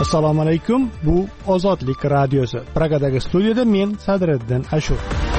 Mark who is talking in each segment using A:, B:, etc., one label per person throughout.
A: Assalomu alaykum. Bu Ozodlik radiosi. Pragadagi studiyada men Sadriddin Ashur.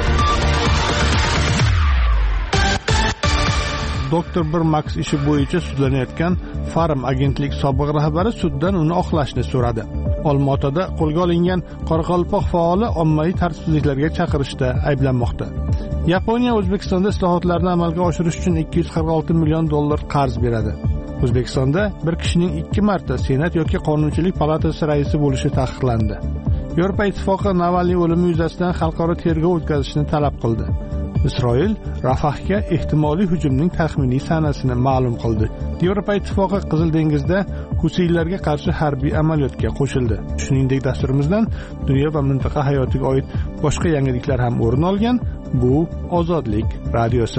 A: Dr. Max ishi bo'yicha sudlanayotgan Farm agentlik sobiq rahbari suddan uni oqlashni so'radi. Olmaotada qo'lga olingan Qoraqalpoq faoli ommaviy tartibsizliklarga chaqirishda ayblanmoqda. Yaponiya O'zbekistonda islohotlarni amalga oshirish uchun 246 million dollar qarz beradi. O'zbekistonda bir kishining 2 marta Senat yoki Qonunchilik palatasi raisi bo'lishi taqiqlandi. Yevropa Ittifoqi Navalniy o'limi yuzasidan xalqaro tergov o'tkazishni talab qildi. Isroil Rafahga ehtimoliy hujumning taxminiy sanasini ma'lum qildi. Yevropa Ittifoqi Qizil dengizda Husiylarga qarshi harbiy amaliyotga qo'shildi. Shuningdek, dasturimizdan dunyo va mintaqa hayotiga oid boshqa yangiliklar ham o'rin olgan. Bu Ozodlik radiosi.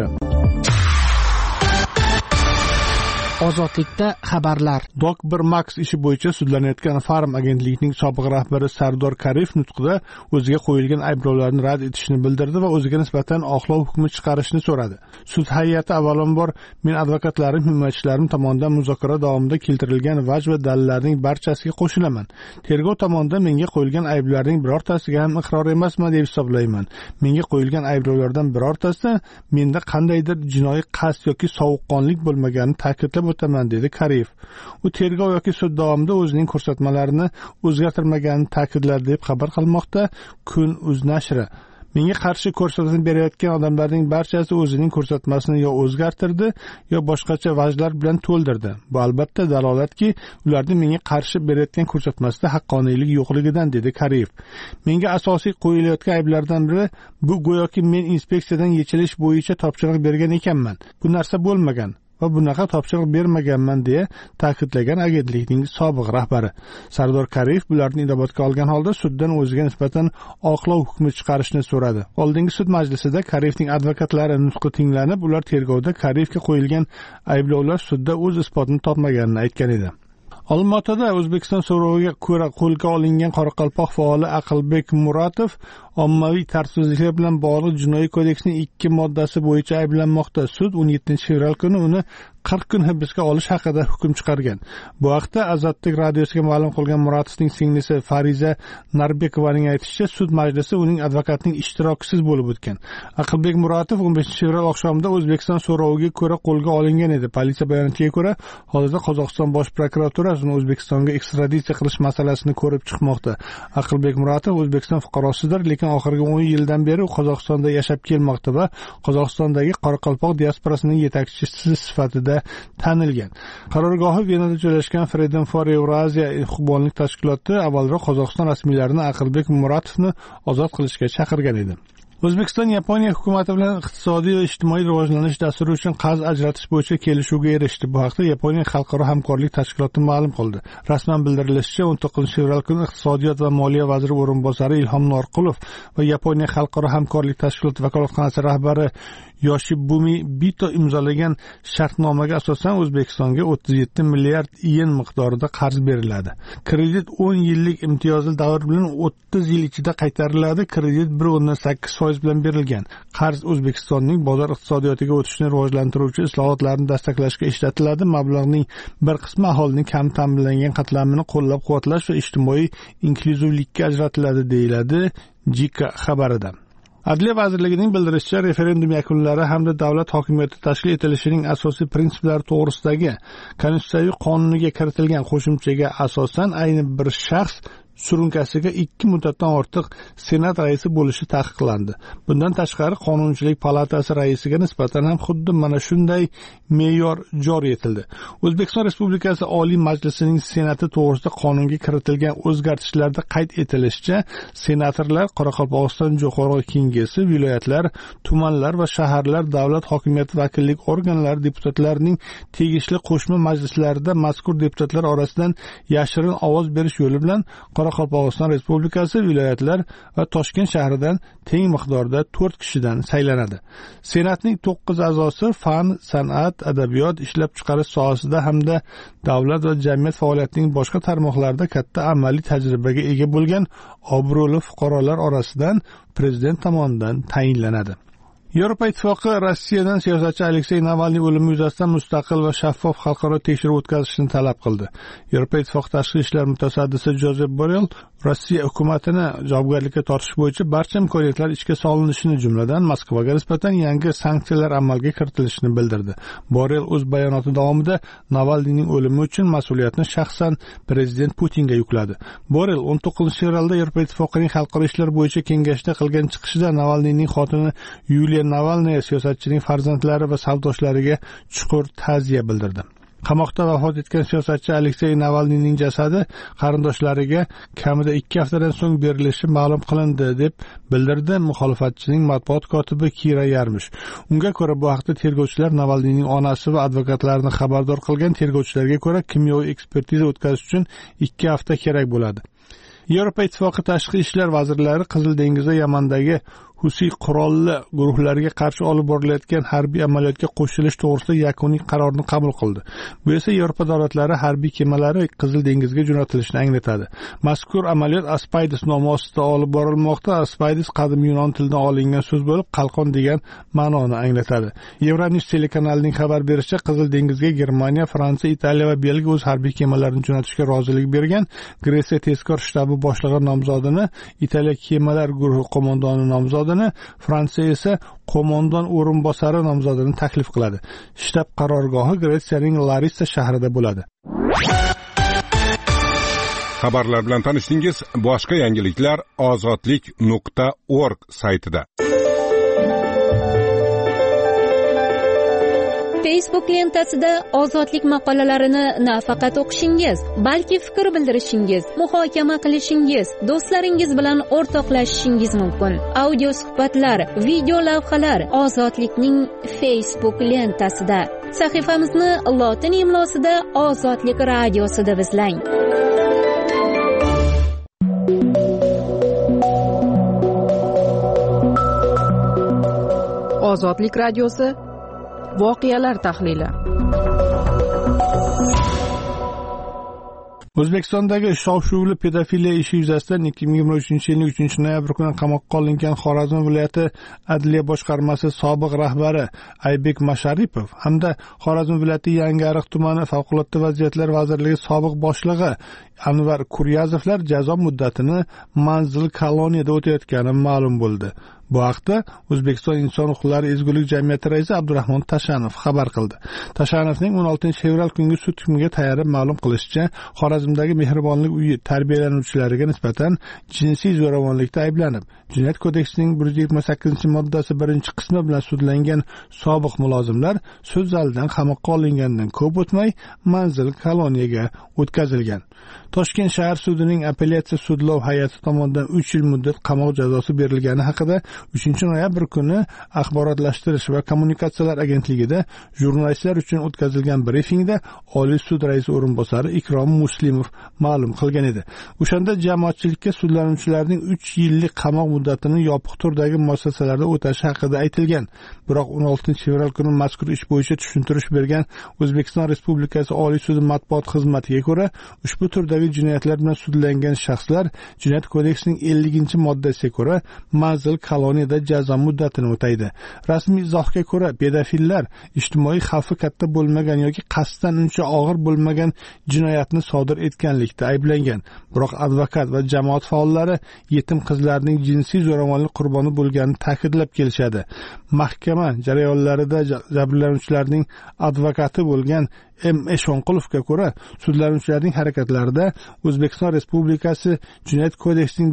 B: Ozodlikda xabarlar.
A: Dr. Max ishi bo'yicha sudlanayotgan Farm agentligining sobiq rahbari Sardor Karif nutqida o'ziga qo'yilgan ayblovlarni rad etishni bildirdi va o'ziga nisbatan oqlov hukmi chiqarishni so'radi. Sud hay'ati avvalambor men advokatlarim, himoyachilarim tomonidan muzokara davomida keltirilgan vaj va dalillarning barchasiga qo'shilaman. Tergov tomonidan menga qo'yilgan ayblarning birortasiga ham iqror emasman deb hisoblayman. Menga qo'yilgan ayblovlardan birortasi menda qandaydir jinoiy qasd yoki sovuqqonlik bo'lmaganini ta'kidlab o'taman dedi Karif. U tergov yoki sud davomida o'zining ko'rsatmalarini o'zgartirmaganini ta'kidladi deb xabar qilmoqda Kun.uz nashri. Menga qarshi ko'rsatma berayotgan odamlarning barchasi o'zining ko'rsatmasini yo o'zgartirdi, yo boshqacha vajlar bilan to'ldirdi. Bu albatta dalolatki, ularning menga qarshi berayotgan ko'rsatmasida haqqoniylik yo'qligidan dedi Karif. Menga asosiy qo'yilayotgan ayblardan biri bu go'yoki men inspeksiyadan yechilish bo'yicha topshiriq bergan ekanman. Bu narsa bo'lmagan va bunaqa topshiriq bermaganman deya ta'kidlagan agentlikning sobiq rahbari. Sardor Karif bularni inobatga olgan holda suddan o'ziga nisbatan oqlov hukmi chiqarishni so'radi. Oldingi sud majlisida Karifning advokatlari nutqi tinglanib, ular tergovda Karifga qo'yilgan ayblovlar sudda o'z isbotini topmaganini aytgan edi. Olmaotada O'zbekiston so'roviga ko'ra qo'lga olingan Qoraqalpoq faoli Aqlbek Muratov ommaviy tartibsizliklar bilan bog'liq Jinoiy kodeksning 2 moddasi bo'yicha ayblanmoqda. Sud 17-fevral kuni uni 40 kun hibsga olish haqida hukm chiqargan. Bu haqda Ozodlik radiosiga ma'lum qilgan Muratovning singlisi Fariza Narbekovaning aytishicha, sud majlisi uning advokatining ishtirokisiz bo'lib o'tgan. Aqlbek Muratov 15-fevral oqshomida O'zbekiston so'roviga ko'ra qo'lga olingan edi. Politsiya bayonotiga ko'ra, hozirda Qozog'iston bosh prokuraturasi uni O'zbekistonga ekstraditsiya qilish masalasini ko'rib chiqmoqda. Aqlbek Muratov O'zbekiston fuqarosidir, lekin oxirgi 10 yildan beri u Qozog'istonda yashab kelmoqda va Qozog'istondagi Qoraqalpoq diasporasining yetakchisi sifatida tanilgan. Qarorgohi Venada joylashgan Freedom for Eurasia huquqbonlik tashkiloti avvalroq Qozog'iston rasmiylarini Aqlbek Muratovni ozod qilishga chaqirgan edi. O'zbekiston Yaponiya hukumati bilan iqtisodiy va ijtimoiy rivojlanish dasturi uchun qarz ajratish bo'yicha kelishuvga erishdi. Bu haqda Yaponiya xalqaro hamkorlik tashkiloti ma'lum qildi. Rasman bildirilishicha, 19-fevral kuni iqtisodiyot va moliya vaziri o'rinbosari Ilhom Norqulov va Yaponiya xalqaro hamkorlik tashkiloti vakolatxonasi rahbari Yoshibumi Bito imzolagan shartnomaga asosan O'zbekistonga 37 milliard yen miqdorida qarz beriladi. Kredit 10 yillik imtiyozli davr bilan 30 yil ichida qaytariladi. Kredit 1.8% bilan berilgan. Qarz O'zbekistonning bozor iqtisodiyotiga o'tishni rivojlantiruvchi islohotlarni dastaklashga ishlatiladi. Mablag'ning bir qismi aholining kam ta'minlangan qatlamini qo'llab-quvvatlash va ijtimoiy inkluzivlikka ajratiladi, deyiladi JIKA xabarida. Adliya vazirligining bildirishicha, referendum yakunlari hamda davlat hokimiyati tashkil etilishining asosiy prinsiplari to'g'risidagi Konstitutsiyaviy qonuniga kiritilgan qo'shimchaga asosan ayni bir shaxs surunkasiga 2 muddatdan ortiq Senat raisi bo'lishi taqiqlandi. Bundan tashqari Qonunchilik palatasi raisiga nisbatan ham xuddi mana shunday me'yor joriy etildi. O'zbekiston Respublikasi Oliy Majlisining Senati to'g'risida qonunga kiritilgan o'zgartishlarda qayd etilishicha, senatorlar Qoraqalpog'iston Jo'qorg'i Kengesi, viloyatlar, tumanlar va shaharlar davlat hokimiyati vakillik organlari deputatlarining tegishli qo'shma majlislarida mazkur deputatlar orasidan yashirin ovoz berish yo'li bilan Qoraqalpog'iston Respublikasi, viloyatlar va Toshkent shahridan teng miqdorda 4 kishidan saylanadi. Senatning 9 a'zosi fan, san'at, adabiyot, ishlab chiqarish sohasida hamda davlat va jamiyat faoliyatining boshqa tarmoqlarida katta amaliy tajribaga ega bo'lgan obro'li fuqarolar orasidan prezident tomonidan tayinlanadi. Yevropa Ittifoqi Rossiyadan siyosatchi Aleksey Navalniy o'limi yuzasidan mustaqil va shaffof xalqaro tekshiruv o'tkazishni talab qildi. Yevropa Ittifoqi tashqi ishlar mutasaddisi Jozef Borrell Rossiya hukumatini javobgarlikka tortish bo'yicha barcha imkoniyatlar ishga solinishini, jumladan Moskvaga nisbatan yangi sanksiyalar amalga kiritilishini bildirdi. Borrell o'z bayonoti davomida Navalniyning o'limi uchun mas'uliyatni shaxsan prezident Putinga yukladi. Borrell 19-fevralda Yevropa Ittifoqining xalqaro ishlar bo'yicha kengashda qilgan chiqishida Navalniyning xotini Yuliya Navalnaya siyosatchining farzandlari va safdoshlariga chuqur ta'ziya bildirdi. Qamoqda vafot etgan siyosatchi Aleksey Navalniyning jasadi qarindoshlariga kamida 2 haftadan so'ng berilishi ma'lum qilindi, deb bildirdi muxolifatchining matbuot kotibi Kira Yarmish. Unga ko'ra, bu haqda tergovchilar Navalniyning onasi va advokatlarini xabardor qilgan. Tergovchilarga ko'ra, kimyoviy ekspertiza o'tkazish uchun 2 hafta kerak bo'ladi. Yevropa Ittifoqi tashqi ishlar vazirlari Qizil dengizda Yamandagi Husi qurolli guruhlarga qarshi olib borilayotgan harbiy amaliyotga qo'shilish to'g'risida yakuniy qarorni qabul qildi. Bu esa Yevropa davlatlari harbiy kemalari Qizil dengizga jo'natilishini anglatadi. Mazkur amaliyot Aspides nomi ostida olib borilmoqda. Aspides qadim yunon tilidan olingan so'z bo'lib, qalqon degan ma'noni anglatadi. Euronews telekanalining xabar berishicha, Qizil dengizga Germaniya, Fransiya, Italiya va Belgiya o'z harbiy kemalarini jo'natishga rozilik bergan. Gretsiya tezkor shtabi boshlig'i nomzodini, Italiya kemalar guruhi qo'mondoni nomzodini, Fransiya esa qo'mondon o'rinbosari nomzodini taklif qiladi. Shtab qarorgohi Gretsiyaning Larissa shahrida bo'ladi.
B: Xabarlar bilan tanishdingiz. Boshqa yangiliklar ozodlik.org saytida.
C: Facebook lentasida ozodlik maqolalarini nafaqat o'qishingiz, balki fikr bildirishingiz, muhokama qilishingiz, do'stlaringiz bilan o'rtoqlashishingiz mumkin. Audio suhbatlar, video lavhalar ozodlikning Facebook lentasida. Sahifamizni lotin imlosida Ozodlik radiosida izlang.
D: Ozodlik radiosi voqealar tahlili.
A: O'zbekistondagi shov-shuvli pedofiliya ishi yuzasidan 2023-yilning 3-noyabr kuni qamoqqa olingan Xorazm viloyati adliya boshqarmasi sobiq rahbari Aybek Masharipov hamda Xorazm viloyati Yangiariq tumani favqulodda vaziyatlar vazirligi sobiq boshlig'i Anvar Kuryazovlar jazo muddatini manzil koloniyada o'tayotgani ma'lum bo'ldi. Bu haqda O'zbekiston inson huquqlari ezgulik jamiyati raisi Abdurahmon Tashanov xabar qildi. Tashanovning 16-fevral kungi sud hukmiga tayanib ma'lum qilishicha, Xorazmdagi Mehribonlik uyi tarbiyalanuvchilariga nisbatan jinsiy zo'ravonlikda ayblanib, Jinoyat kodeksining 128-moddasi 1-qismi bilan sudlangan sobiq mulozimlar sud zalidan qamoqqa olingandan ko'p o'tmay manzil koloniyaga o'tkazilgan. Toshkent shahar sudining apellyatsiya sudlov hay'ati tomonidan 3 yil muddat qamoq jazosi berilgani haqida 3-noyabr kuni Axborotlashtirish va kommunikatsiyalar agentligida jurnalistlar uchun o'tkazilgan brifingda Oliy sud raisi o'rinbosari Ikrom Muslimov ma'lum qilgan edi. O'shanda jamoatchilikka sudlanuvchilarning 3 yillik qamoq muddatini yopiq turdagi muassasalarda o'tashi haqida aytilgan. Biroq 16-fevral kuni mazkur ish bo'yicha tushuntirish bergan O'zbekiston Respublikasi Oliy sudi matbuot xizmatiga ko'ra, ushbu turdagi jinoyatlar bilan sudlangan shaxslar Jinoyat kodeksining 50-moddasiga ko'ra manzil koloniyada jazo muddatini o'taydi. Rasmiy izohga ko'ra, pedofillar ijtimoiy xavfi katta bo'lmagan yoki qasddan uncha og'ir bo'lmagan jinoyatni sodir etganlikda ayblangan. Biroq advokat va jamoat faollari yetim qizlarning jinsiy zo'ravonlik qurboni bo'lganini ta'kidlab kelishadi. Mahkama jarayonlarida jabrlanuvchilarning advokati bo'lgan M. Eshonqulovga ko'ra, sudlanuvchilarning harakatlarida O'zbekiston Respublikasi Jinoyat kodeksining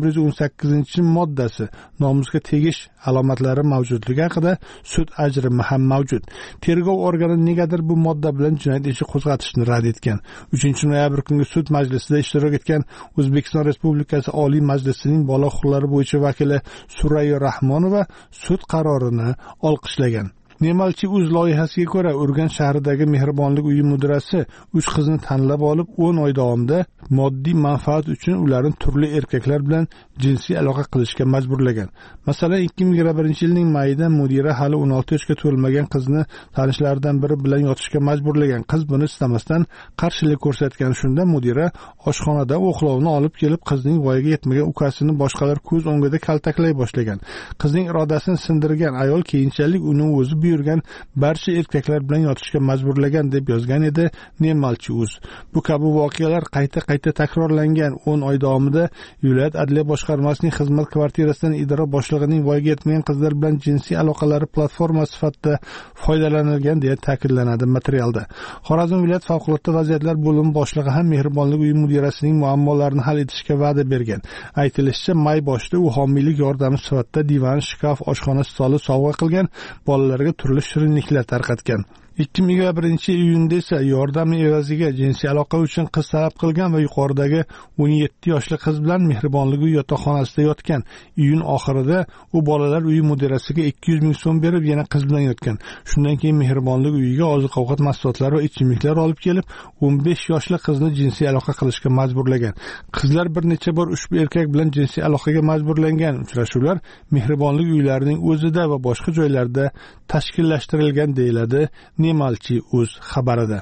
A: 118-moddasi nomusga tegish alomatlari mavjudligi haqida sud ajrimi ham mavjud. Tergov organi negadir bu modda bilan jinoyat ishi qo'zg'atishni rad etgan. 3-noyabr kungi sud majlisida ishtirok etgan O'zbekiston Respublikasi Oliy Majlisining bola huquqlari bo'yicha vakili Surayyo Rahmonova sud qarorini olqishlagan. Nemalchi.uz loyihasiga ko'ra, Urganch shahridagi Mehribonlik uyi mudirasi 3 qizni tanlab olib, 10 oy davomida moddiy manfaat uchun ularni turli erkaklar bilan jinsiy aloqa qilishga majburlagan. Masalan, 2021-yilning mayida mudira hali 16 yoshga to'lmagan qizni tanishlaridan biri bilan yotishga majburlagan. Qiz buni istamasdan qarshilik ko'rsatgan. Shunda mudira oshxonada o'qlovni olib kelib, qizning voyaga yetmagan ukasini boshqalar ko'z o'ngida kaltaklay boshlagan. Qizning irodasini sindirgan ayol keyinchalik uni o'zi buyurgan barcha erkaklar bilan yotishga majburlagan deb yozgan edi Nemalchi.uz. Bu kabi voqealar qayta takrorlangan. 10 oy davomida viloyat adliya boshqarmasining xizmat kvartirasidan idora boshlig'ining voyaga yetmagan qizlar bilan jinsiy aloqalari platforma sifatida foydalanilgan deya ta'kidlanadi materialda. Xorazm viloyat favqulodda vaziyatlar bo'limi boshlig'i ham Mehribonlik uyi mudirasining muammolarini hal etishga va'da bergan. Aytilishicha, may boshida u homiylik yordami sifatida divan, shkaf, oshxona stoli sovg'a qilgan, bolalarga turli shirinliklar tarqatgan. 2021-iyunda esa yordam evaziga jinsiy aloqa uchun qiz talab qilgan va yuqoridagi 17 yoshli qiz bilan Mehribonlik uyi yotoqxonasida yotgan. Iyun oxirida u bolalar uyi mudirasiga 200 ming so'm berib, yana qiz bilan yotgan. Shundan keyin Mehribonlik uyiga oziq-ovqat mahsulotlari va ichimliklar olib kelib, 15 yoshli qizni jinsiy aloqa qilishga majburlagan. Qizlar bir necha bor ushbu erkak bilan jinsiy aloqaga majburlangan. Uchrashuvlar Mehribonlik uylarining o'zida va boshqa joylarda tashkillashtirilgan deyiladi Nemalchi.uz xabarida.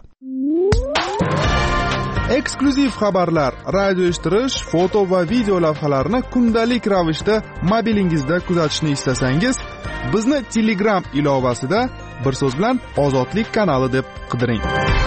E: Eksklyuziv xabarlar, radio eshittirish, foto va video lavhalarni kundalik ravishda mobilingizda kuzatishni istasangiz, bizni Telegram ilovasida bir so'z bilan Ozodlik kanali deb qidiring.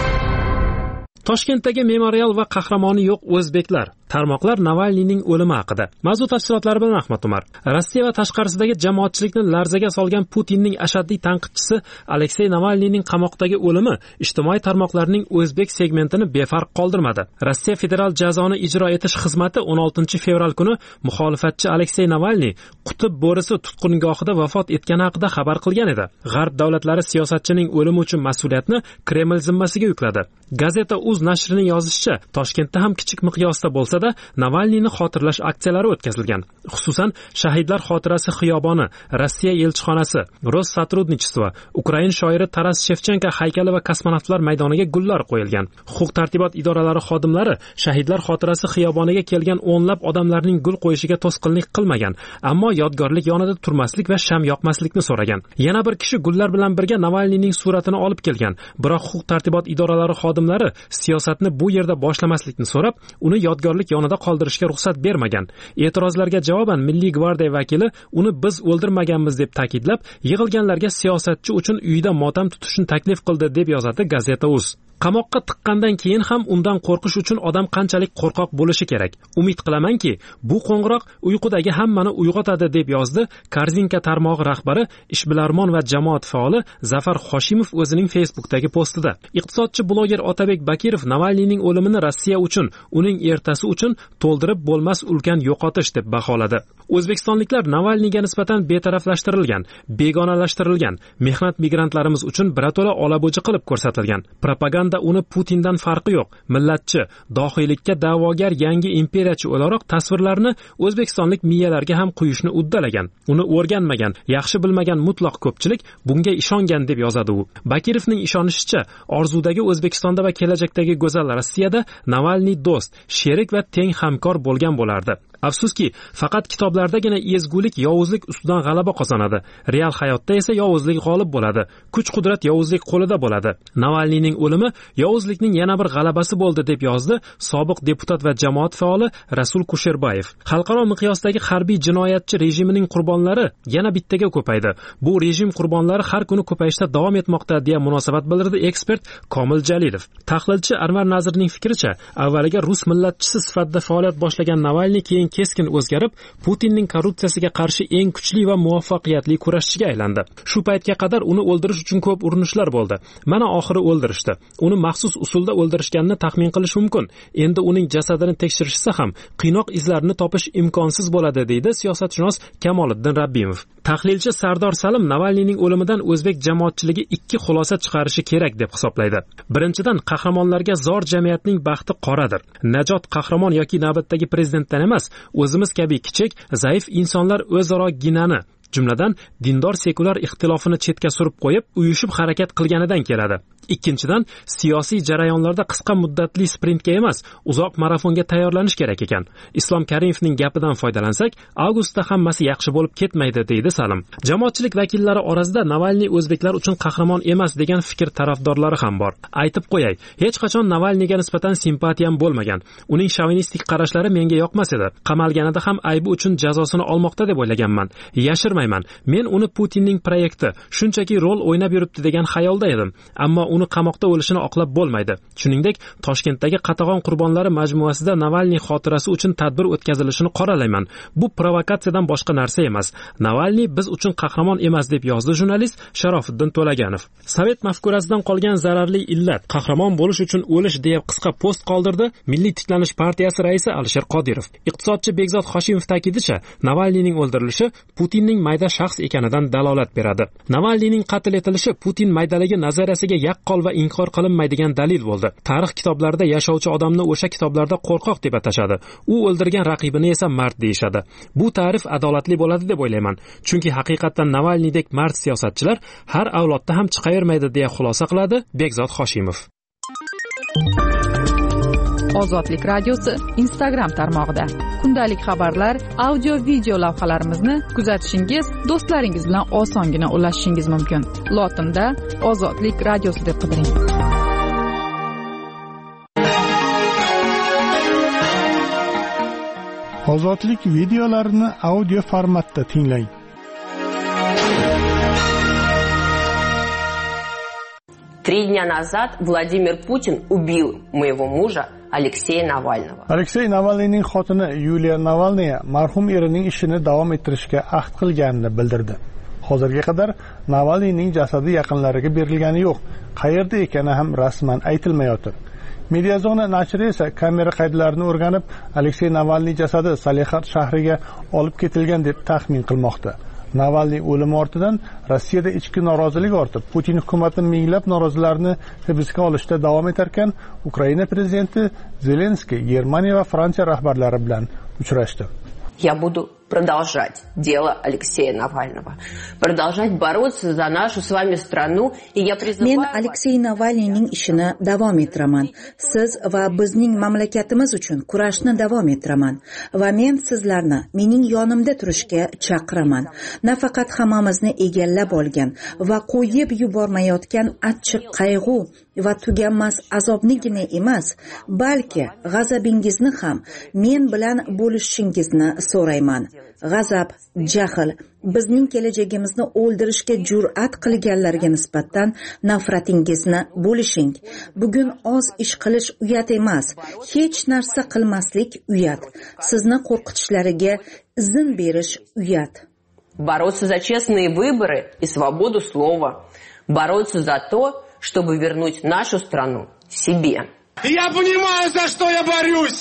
F: Toshkentdagi memorial va qahramoni yo'q o'zbeklar. Tarmoqlar Navalniyning o'limi haqida. Mavzu tafsilotlari bilan Ahmad Umar. Rossiya va tashqarisidagi jamoatchilikni larzaga solgan Putinning ashaddiy tanqidchisi Aleksey Navalniyning qamoqdagi o'limi ijtimoiy tarmoqlarning o'zbek segmentini befarq qoldirmadi. Rossiya federal jazoni ijro etish xizmati 16 fevral kuni muxolifatchi Aleksey Navalniy qutb bo'risi tutqungohida vafot etgani haqida xabar qilgan edi. G'arb davlatlari siyosatchining o'limi uchun mas'uliyatni Kreml zimmasiga yukladi. Gazeta.uz nashrining yozishicha, Toshkentda ham kichik miqyosda bo'lsa-da Navalniyni xotirlash aksiyalari o'tkazilgan. Xususan, Shahidlar xotirasi xiyoboni, Rossiya elchixonasi, Rossотрудничество, Ukrain shoiri Taras Shevchenko haykali va kosmonavtlar maydoniga gullar qo'yilgan. Huquq-tartibot idoralari xodimlari Shahidlar xotirasi xiyoboniga kelgan o'nlab odamlarning gul qo'yishiga to'sqinlik qilmagan, ammo yodgorlik yonida turmaslik va sham yoqmaslikni so'ragan. Yana bir kishi gullar bilan birga Navalniyning suratini olib kelgan, biroq huquq-tartibot idoralari xodimlari siyosatni bu yerda boshlamaslikni so'rab, uni yodgorlik yonida qoldirishga ruxsat bermagan. E'tirozlarga javoban Milliy gvardiya vakili uni biz o'ldirmaganmiz deb ta'kidlab, yig'ilganlarga siyosatchi uchun uyida motam tutishni taklif qildi deb yozadi Gazeta.uz. Qamoqqa tiqqandan keyin ham undan qo'rqish uchun odam qanchalik qo'rqoq bo'lishi kerak. Umid qilamanki, bu qo'ng'iroq uyqudagi hammani uyg'otadi deb yozdi Korzinka tarmog'i rahbari, ishbilarmon va jamoat faoli Zafar Hoshimov o'zining Facebook'dagi postida. Iqtisodchi bloger Otabek Bakirov Navalniyning o'limini Rossiya uchun, uning ertasi uchun to'ldirib bo'lmas ulkan yo'qotish deb baholadi. O'zbekistonliklar Navalniyga nisbatan betaraflashtirilgan, begonalashtirilgan, mehnat migrantlarimiz uchun birato'la olabo'ji qilib ko'rsatilgan. Propaganda uni Putindan farqi yo'q, millatchi, dohiylikka da'vogar yangi imperiyachi o'laroq tasvirlarni o'zbekistonlik miyalarga ham quyishni uddalagan. Uni o'rganmagan, yaxshi bilmagan mutlaq ko'pchilik bunga ishongan deb yozadi u. Bakirovning ishonishicha, orzudagi O'zbekistonda va kelajakdagi go'zal Rossiyada Navalniy do'st, sherik va teng hamkor bo'lgan bo'lardi. Afsuski, faqat kitoblardagina ezgulik yovuzlik ustidan g'alaba qozonadi. Real hayotda esa yovuzlik g'olib bo'ladi. Kuch-qudrat yovuzlik qo'lida bo'ladi. Navalniyning o'limi yovuzlikning yana bir g'alabasi bo'ldi deb yozdi sobiq deputat va jamoat faoli Rasul Kusherbayev. Xalqaro miqyosdagi harbiy jinoyatchi rejimining qurbonlari yana bittaga ko'paydi. Bu rejim qurbonlari har kuni ko'payishda davom etmoqda deya munosabat bildirdi ekspert Komil Jalilov. Tahlilchi Anvar Nazirning fikricha, avvaliga rus millatchisi sifatida faoliyat boshlagan Navalniy keyin keskin o'zgarib, Putinning korrupsiyasiga qarshi eng kuchli va muvaffaqiyatli kurashchiga aylandi. Shu paytga qadar uni o'ldirish uchun ko'p urinishlar bo'ldi. Mana oxiri o'ldirishdi. Uni maxsus usulda o'ldirishganini taxmin qilish mumkin. Endi uning jasadini tekshirishsa ham qiynoq izlarini topish imkonsiz bo'ladi, deydi siyosatshunos Kamoliddin Rabbimov. Tahlilchi Sardor Salim Navalniyning o'limidan o'zbek jamoatchiligi ikki xulosa chiqarishi kerak deb hisoblaydi. Birinchidan, qahramonlarga zor jamiyatning baxti qoradir. Najot qahramon yoki navbatdagi prezidentdan emas, o'zimiz kabi kichik, zaif insonlar o'zaro ginani jumladan dindor sekulyar ixtilofini chetga surib qo'yib uyushib harakat qilganidan keladi. Ikkinchidan, siyosiy jarayonlarda qisqa muddatli sprintga emas, uzoq marafonga tayyorlanish kerak ekan. Islom Karimovning gapidan foydalansak, avgustda hammasi yaxshi bo'lib ketmaydi, deydi Salim. Jamoatchilik vakillari orasida Navalniy o'zbeklar uchun qahramon emas degan fikr tarafdorlari ham bor. Aytib qo'yay, hech qachon Navalniyga nisbatan simpatiyam bo'lmagan. Uning shovinistik qarashlari menga yoqmas edi. Qamalganida ham aybi uchun jazosini olmoqda deb o'ylaganman. Yashirmayman, men uni Putinning proyekti, shunchaki rol o'ynab yuribdi degan xayolda edim. Ammo uni qamoqda o'lishini oqlab bo'lmaydi. Shuningdek, Toshkentdagi Qatag'on qurbonlari majmuasida Navalniy xotirasi uchun tadbir o'tkazilishini qoralayman. Bu provokatsiyadan boshqa narsa emas. Navalniy biz uchun qahramon emas, deb yozdi jurnalist Sharofiddin To'laganov. Sovet mafkurasidan qolgan zararli illat qahramon bo'lish uchun o'lish deya qisqa post qoldirdi Milliy tiklanish partiyasi raisi Alisher Qodirov. Iqtisodchi Bekzod Hoshimov ta'kidlashicha, Navalniyning o'ldirilishi Putinning mayda shaxs ekanidan dalolat beradi. Navalniyning qatl etilishi Putin maydaligi nazariyasiga yaqqol va inkor qilinmaydigan dalil bo'ldi. Tarix kitoblarida yashovchi odamni o'sha kitoblarda qo'rqoq deb atashadi. U o'ldirgan raqibini esa mard deyishadi. Bu ta'rif adolatli bo'ladi deb o'ylayman. Chunki haqiqatan Navalniydek mard siyosatchilar har avlodda ham chiqavermaydi deya xulosa qiladi Bekzod Hoshimov.
D: Ozodlik radiosi Instagram tarmog'ida kundalik xabarlar, audio video lavhalarimizni kuzatishingiz, do'stlaringiz bilan osongina ulashishingiz mumkin. Lotinda Ozodlik radiosi deb qidiring.
A: Ozodlik videolarini audio formatda tinglang.
G: Три дня назад Владимир Путин убил моего мужа Алексея Навального.
A: Алексей Navalniyning xotini Yuliya Navalnaya marhum erining ishini davom ettirishga ahd qilganini bildirdi. Hozirga qadar Navalniyning jasadi yaqinlariga berilgani yo'q. Qayerda ekani ham rasman aytilmayotir. Mediazona nashri esa kamera qaydlarini o'rganib, Alexey Navalniy jasadi Salixard shahriga olib ketilgan deb taxmin qilmoqda. Navalniy o'limi ortidan Rossiyada ichki norozilik ortib, Putin hukumati minglab norozilarni hibsga olishda davom etarkan, Ukraina prezidenti Zelenskiy Germaniya va Fransiya rahbarlari bilan uchrashdi.
G: Я буду продолжать дело Алексея Навального, продолжать бороться за нашу с вами страну, и я призываю...
H: Men Alexey Navalniyning ishini davom ettiraman. Siz va bizning mamlakatimiz uchun kurashni davom ettiraman va men sizlarni mening yonimda turishga chaqiraman. Nafaqat hammamizni egallab olgan va qo'yib yubormayotgan achchiq qayg'u va tuganmas azobnigina emas, balki g'azabingizni ham men bilan bo'lishingizni so'rayman. G'azab, jahl, bizning kelajagimizni o'ldirishga jur'at qilganlarga nisbatan nafratingizni bo'lishing. Bugun oz ish qilish uyat emas, hech narsa qilmaslik uyat. Sizni qo'rqitishlariga izn berish uyat.
G: Бороться за честные выборы и свободу слова. Бороться за то, чтобы вернуть нашу страну себе.
I: Я понимаю, за что я борюсь.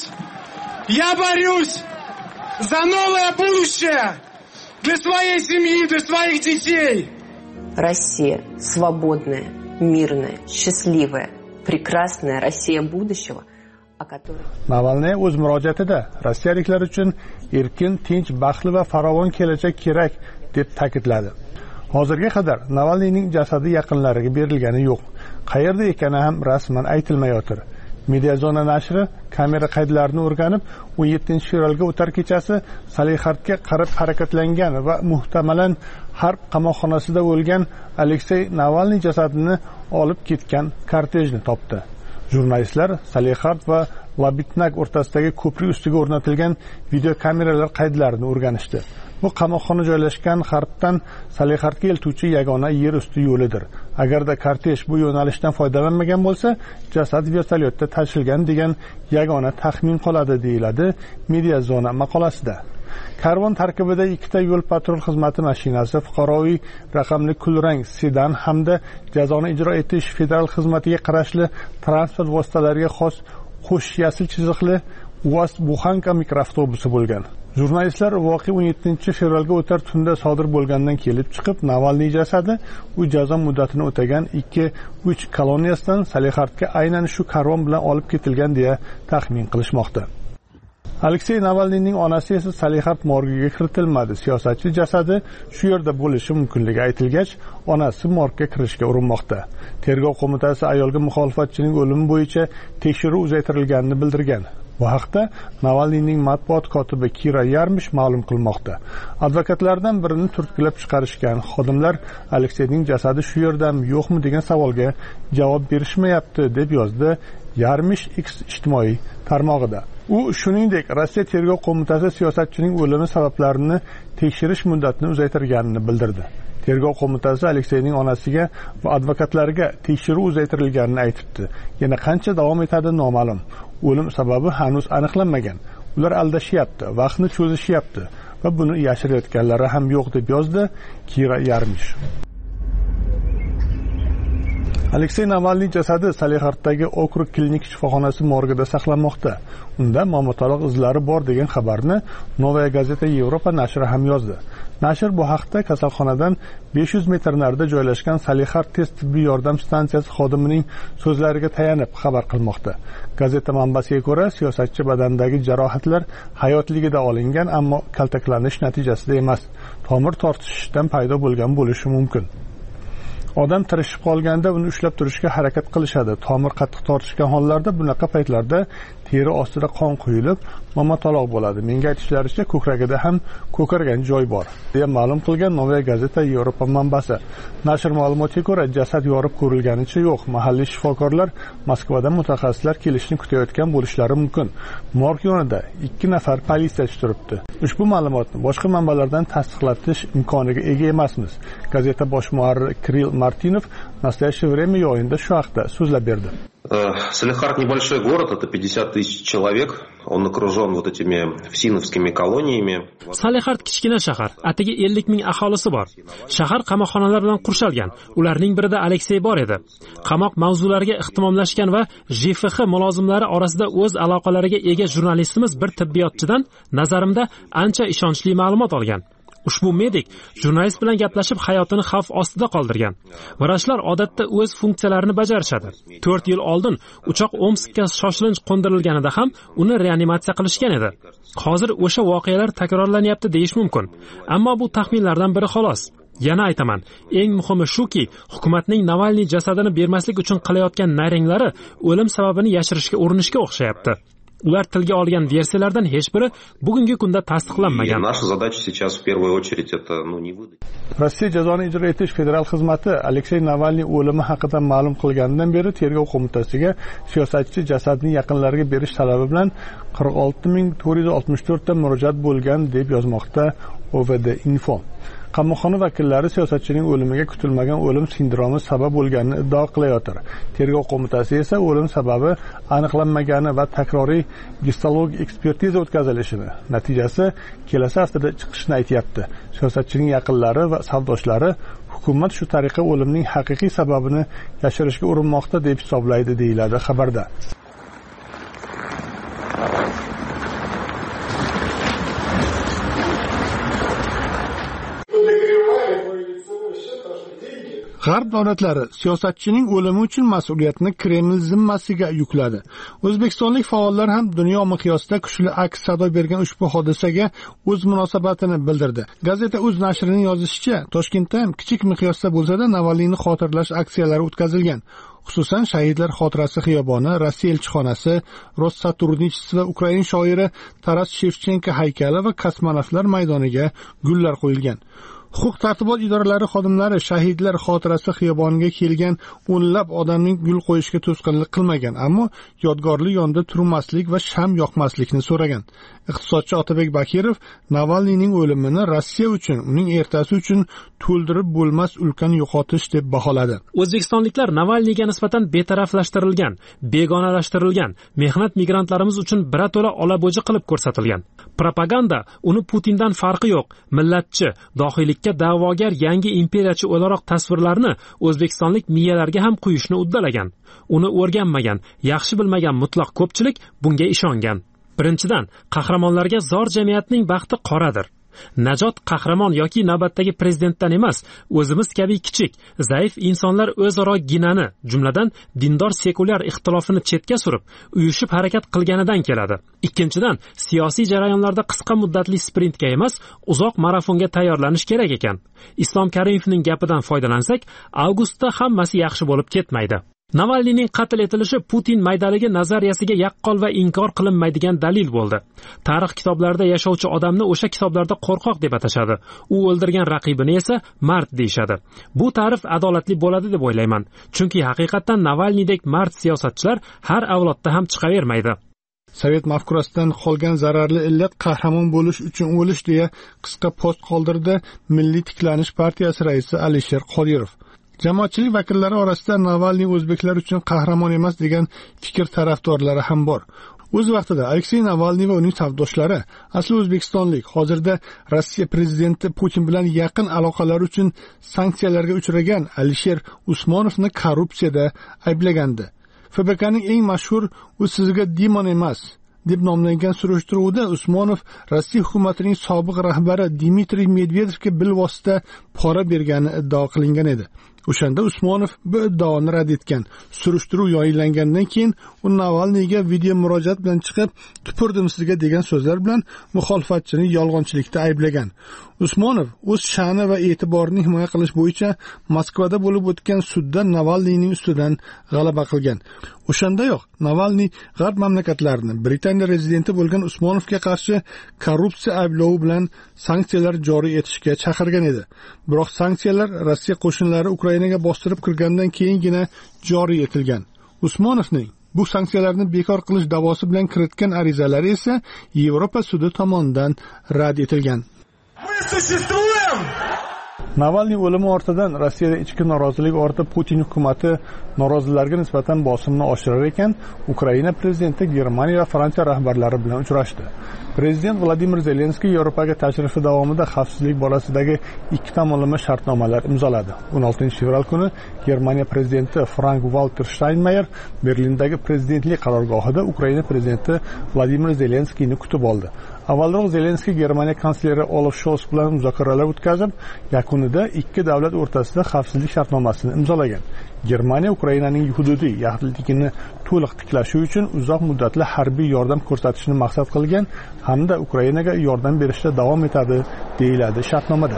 I: Я борюсь за новое будущее для своей семьи, для своих детей.
G: Россия свободная, мирная, счастливая, прекрасная Россия будущего, о которой...
A: Navalniy o'z murojaatida rossiyaliklar uchun erkin, tinch, baxtli va farovon kelajak kerak deb ta'kidladi. Hozirga qadar Navalniyning jasadi yaqinlariga berilgani yo'q. Qayerda ekani ham rasman aytilmayotir. Mediazona nashri kamera qaydlarini o'rganib, 17-fevralga o'tar kechasi Salixardga qarab harakatlangan va muhtamalan harb qamoqxonasida o'lgan Alexey Navalniy jasadini olib ketgan kortejni topdi. Jurnalistlar Salixard va Labitnak o'rtasidagi ko'prik ustiga o'rnatilgan video kameralar qaydlarini o'rganishdi. Bu qamoqxona joylashgan Xarbdan Salixardga eltuvchi yagona yer usti yo'lidir. Agarda kortej bu yo'nalishdan foydalanmagan bo'lsa, jasad vertolyotda tashilgan degan yagona taxmin qoladi, deyiladi Mediazona maqolasida. Karvon tarkibida ikkita yo'l patrul xizmati mashinasi, fuqaroviy raqamli kulrang sedan hamda jazoni ijro etish federal xizmatiga qarashli transport vositalariga xos qo'sh yashil chiziqli UAZ-Buxanka mikroavtobusi bo'lgan. Jurnalistlar voqea 17-fevralga o'tar tunda sodir bo'lgandan kelib chiqib, Navalniy jasadi u jazo muddatini o'tagan 2-3 koloniyasidan Salixardga aynan shu karvon bilan olib ketilgan deya taxmin qilishmoqda. Aleksey Navalniyning onasi esa Salixard morgiga kiritilmadi. Siyosatchi jasadi shu yerda bo'lishi mumkinligi aytilgach, onasi morgga kirishga urinmoqda. Tergov qo'mitasi ayolga muxolifatchining o'limi bo'yicha tekshiruv uzaytirilganini bildirgan. Bu haqda Navalniyning matbuot kotibi Kira Yarmish ma'lum qilmoqda. Advokatlardan birini turtkilab chiqarishgan xodimlar Alekseyning jasadi shu yerdami, yo'qmi degan savolga javob berishmayapti, deb yozdi Yarmish X ijtimoiy tarmog'ida. U shuningdek, Rossiya tergov qo'mitasi siyosatchining o'limi sabablarini tekshirish muddatini uzaytirganini bildirdi. Tergov qo'mitasi Alekseyning onasiga va advokatlariga tekshiruv uzaytirilganini aytibdi. Yana qancha davom etadi noma'lum. O'lim sababi hanuz aniqlanmagan. Ular aldashyapti, vaqtni cho'zishyapti va buni yashirayotganlari ham yo'q, deb yozdi Kira Yarmish. Aleksey Navalniy jasadi Salixarddagi okrug klinik shifoxonasi morgida saqlanmoqda. Unda mamotaloq izlari bor degan xabarni Novaya Gazeta Yevropa nashri ham yozdi. Nashr bu haqda kasalxonadan 500 metr narida joylashgan Salixard tez tibbiy yordam stansiyasi xodimining so'zlariga tayanib xabar qilmoqda. Gazeta manbasiga ko'ra, siyosatchi badandagi jarohatlar hayotligida olingan, ammo kaltaklanish natijasida emas, tomir tortishishdan paydo bo'lgan bo'lishi mumkin. Odam tirishib qolganda uni ushlab turishga harakat qilishadi. Tomir qattiq tortishgan hollarda bunaqa paytlarda teri ostida qon quyilib, mamotaloq bo'ladi. Menga aytishlaricha, ko'kragida ham ko'kargan joy bor, deya ma'lum qilgan Novaya Gazeta Yevropa manbasi. Nashr ma'lumotiga ko'ra, jasad yorib ko'rilganicha yo'q. Mahalliy shifokorlar Moskvadan mutaxassislar kelishini kutayotgan bo'lishlari mumkin. Morg yonida 2 nafar politsiyachi turibdi. Ushbu ma'lumotni boshqa manbalardan tasdiqlatish imkoniga ega emasmiz. Gazeta bosh muharriri Kirill Martinov «Настоящее время» yo'yinda shu haqda so'zlab berdi.
J: Салихард небольшой город, это 50 тысяч человек. Он окружен вот этими фсиновскими колониями.
F: Salixard kichkina shahar, atigi 50 ming aholisi bor. Shahar qamoqxonalar bilan qurshalgan. Ularning birida Aleksey bor edi. Qamoq mavzulariga ixtimomlashgan va JFX mulozimlari orasida o'z aloqalariga ega jurnalistimiz bir tibbiyotchidan nazarimda ancha ishonchli ma'lumot olgan. Ushbu medik jurnalist bilan gaplashib hayotini xavf ostida qoldirgan. Vrachlar odatda o'z funksiyalarini bajarishadi. 4 yil oldin uchoq Omskka shoshilinch qo'ndirilganida ham uni reanimatsiya qilishgan edi. Hozir o'sha voqealar takrorlanyapti deyish mumkin. Ammo bu taxminlardan biri xolos. Yana aytaman, eng muhimi shuki, hukumatning Navalniy jasadini bermaslik uchun qilayotgan nayranglari o'lim sababini yashirishga urinishga o'xshayapti. Ular tilga olgan versiyalardan hech biri bugungi kunda tasdiqlanmagan.
A: Rossiya jazoni ijro etish federal xizmati Aleksey Navalniy o'limi haqida ma'lum qilganidan beri tergov qo'mitasiga siyosatchi jasadni yaqinlariga berish talabi bilan 464 ta murojaat bo'lgan, deb yozmoqda OVD Info. Qamoqxona vakillari siyosatchining o'limiga kutilmagan o'lim sindromi sabab bo'lganini iddao qilayotir. Tergov qo'mitasi esa o'lim sababi aniqlanmagani va takroriy gistologik ekspertiza o'tkazilishini, natijasi kelasi haftada chiqishini aytayapti. Siyosatchining yaqinlari va safdoshlari hukumat shu tariqa o'limning haqiqiy sababini yashirishga urinmoqda deb hisoblaydi, deyiladi xabarda. G'arb davlatlari siyosatchining o'limi uchun mas'uliyatni Kreml zimmasiga yukladi. O'zbekistonlik faollar ham dunyo miqyosida kuchli aks sado bergan ushbu hodisaga o'z munosabatini bildirdi. Gazeta o'z nashrining yozishicha, Toshkentda ham kichik miqyosda bo'lsa-da Navalniyni xotirlash aksiyalari o'tkazilgan. Xususan, Shahidlar xotirasi xiyoboni, Rossiya elchixonasi, Rossaturnичество va Ukraina shoiri Taras Shevchenko haykali va kosmonavtlar maydoniga gullar qo'yilgan. Huquq tartibot idoralari xodimlari Shahidlar xotirasi xiyoboniga kelgan o'nlab odamning gul qo'yishga to'sqinlik qilmagan, ammo yodgorlik yonida turmaslik va sham yoqmaslikni so'ragan. Iqtisodchi Otabek Bakirov Navalniyning o'limini Rossiya uchun, uning ertasi uchun to'ldirib bo'lmas ulkan yo'qotish deb baholadi.
F: O'zbekistonliklar Navalniyga nisbatan betaraflashtirilgan, begonalashtirilgan, mehnat migrantlarimiz uchun birato'la olabo'ji qilib ko'rsatilgan. Propaganda uni Putindan farqi yo'q, millatchi, dohiylikka da'vogar yangi imperiyachi o'laroq tasvirlarni o'zbekistonlik miyalarga ham quyishni uddalagan. Uni o'rganmagan, yaxshi bilmagan mutlaq ko'pchilik bunga ishongan. Birinchidan, qahramonlarga zor jamiyatning baxti qoradir. Najot qahramon yoki navbatdagi prezidentdan emas, o'zimiz kabi kichik, zaif insonlar o'zaro ginani, jumladan dindor sekulyar ixtilofini chetga surib, uyushib harakat qilganidan keladi. Ikkinchidan, siyosiy jarayonlarda qisqa muddatli sprintga emas, uzoq marafonga tayyorlanish kerak ekan. Islom Karimovning gapidan foydalansak, avgustda hammasi yaxshi bo'lib ketmaydi. Navalniyning qatl etilishi Putin maydaligi nazariyasiga yaqqol va inkor qilinmaydigan dalil bo'ldi. Tarix kitoblarida yashovchi odamni o'sha kitoblarda qo'rqoq deb atashadi. U o'ldirgan raqibini esa mard deyshadi. Bu ta'rif adolatli bo'ladi deb o'ylayman. Chunki haqiqatan Navalniydek mard siyosatchilar har avlodda ham chiqavermaydi.
A: Sovet mafkurasidan qolgan zararli illat qahramon bo'lish uchun o'lish deya qisqa post qoldirdi Milliy tiklanish partiyasi raisi Alisher Qodirov. Jamoatchilik vakillari orasida Navalniy o'zbeklar uchun qahramon emas degan fikr tarafdorlari ham bor. O'z vaqtida Aleksey Navalniy va uning safdoshlari asli o'zbekistonlik, hozirda Rossiya prezidenti Putin bilan yaqin aloqalar uchun sanksiyalarga uchragan Alisher Usmonovni korrupsiyada ayblagandi. FBKning eng mashhur "U sizga Dimon emas" deb nomlangan surishtiruvda Usmonov Rossiya hukumatining sobiq rahbari Dmitriy Medvedevga bilvosita pora bergani iddao qilingan edi. O'shanda Usmonov bu iddaoni rad etgan. Surishtiruv yoyinlangandan keyin u Navalniyga video murojaat bilan chiqib, "Tupurdim sizga" degan so'zlar bilan muxolifatchini yolg'onchilikda ayblagan. Usmonov o'z sha'ni va e'tiborini himoya qilish bo'yicha Moskvada bo'lib o'tgan sudda Navalniyning ustidan g'alaba qilgan. O'shandayoq Navalniy g'arb mamlakatlarini Britaniya rezidenti bo'lgan Usmonovga qarshi korrupsiya ayblovi bilan sanksiyalar joriy etishga chaqirgan edi. Biroq sanksiyalar Rossiya qo'shinlari Ukrainaga bostirib kirgandan keyingina joriy etilgan. Usmonovning bu sanksiyalarni bekor qilish da'vosi bilan kiritgan arizalari esa Yevropa sudi tomonidan rad etilgan. Navalniy o'limi ortidan Rossiyada ichki norozilik ortib, Putin hukumati norozilarga nisbatan bosimni oshirar ekan, Ukraina prezidenti Germaniya va Fransiya rahbarlari bilan uchrashdi. Prezident Vladimir Zelenskiy Yevropaga tashrifi davomida xavfsizlik borasidagi ikki tomonlama shartnomalar imzoladi. 16-fevral kuni Germaniya prezidenti Frank-Walter Steinmeier Berlindagi prezidentlik qarorgohida Ukraina prezidenti Vladimir Zelenskiyni kutib oldi. Avvalroq Zelenskiy Germaniya kansleri Olaf Scholz bilan muzokaralar o'tkazib, yakunida ikki davlat o'rtasida xavfsizlik shartnomasini imzolagan. Germaniya Ukrainaning hududiy yaxlitligini to'liq tiklashi uchun uzoq muddatli harbiy yordam ko'rsatishni maqsad qilgan hamda Ukrainaga yordam berishda davom etadi, deyiladi shartnomada.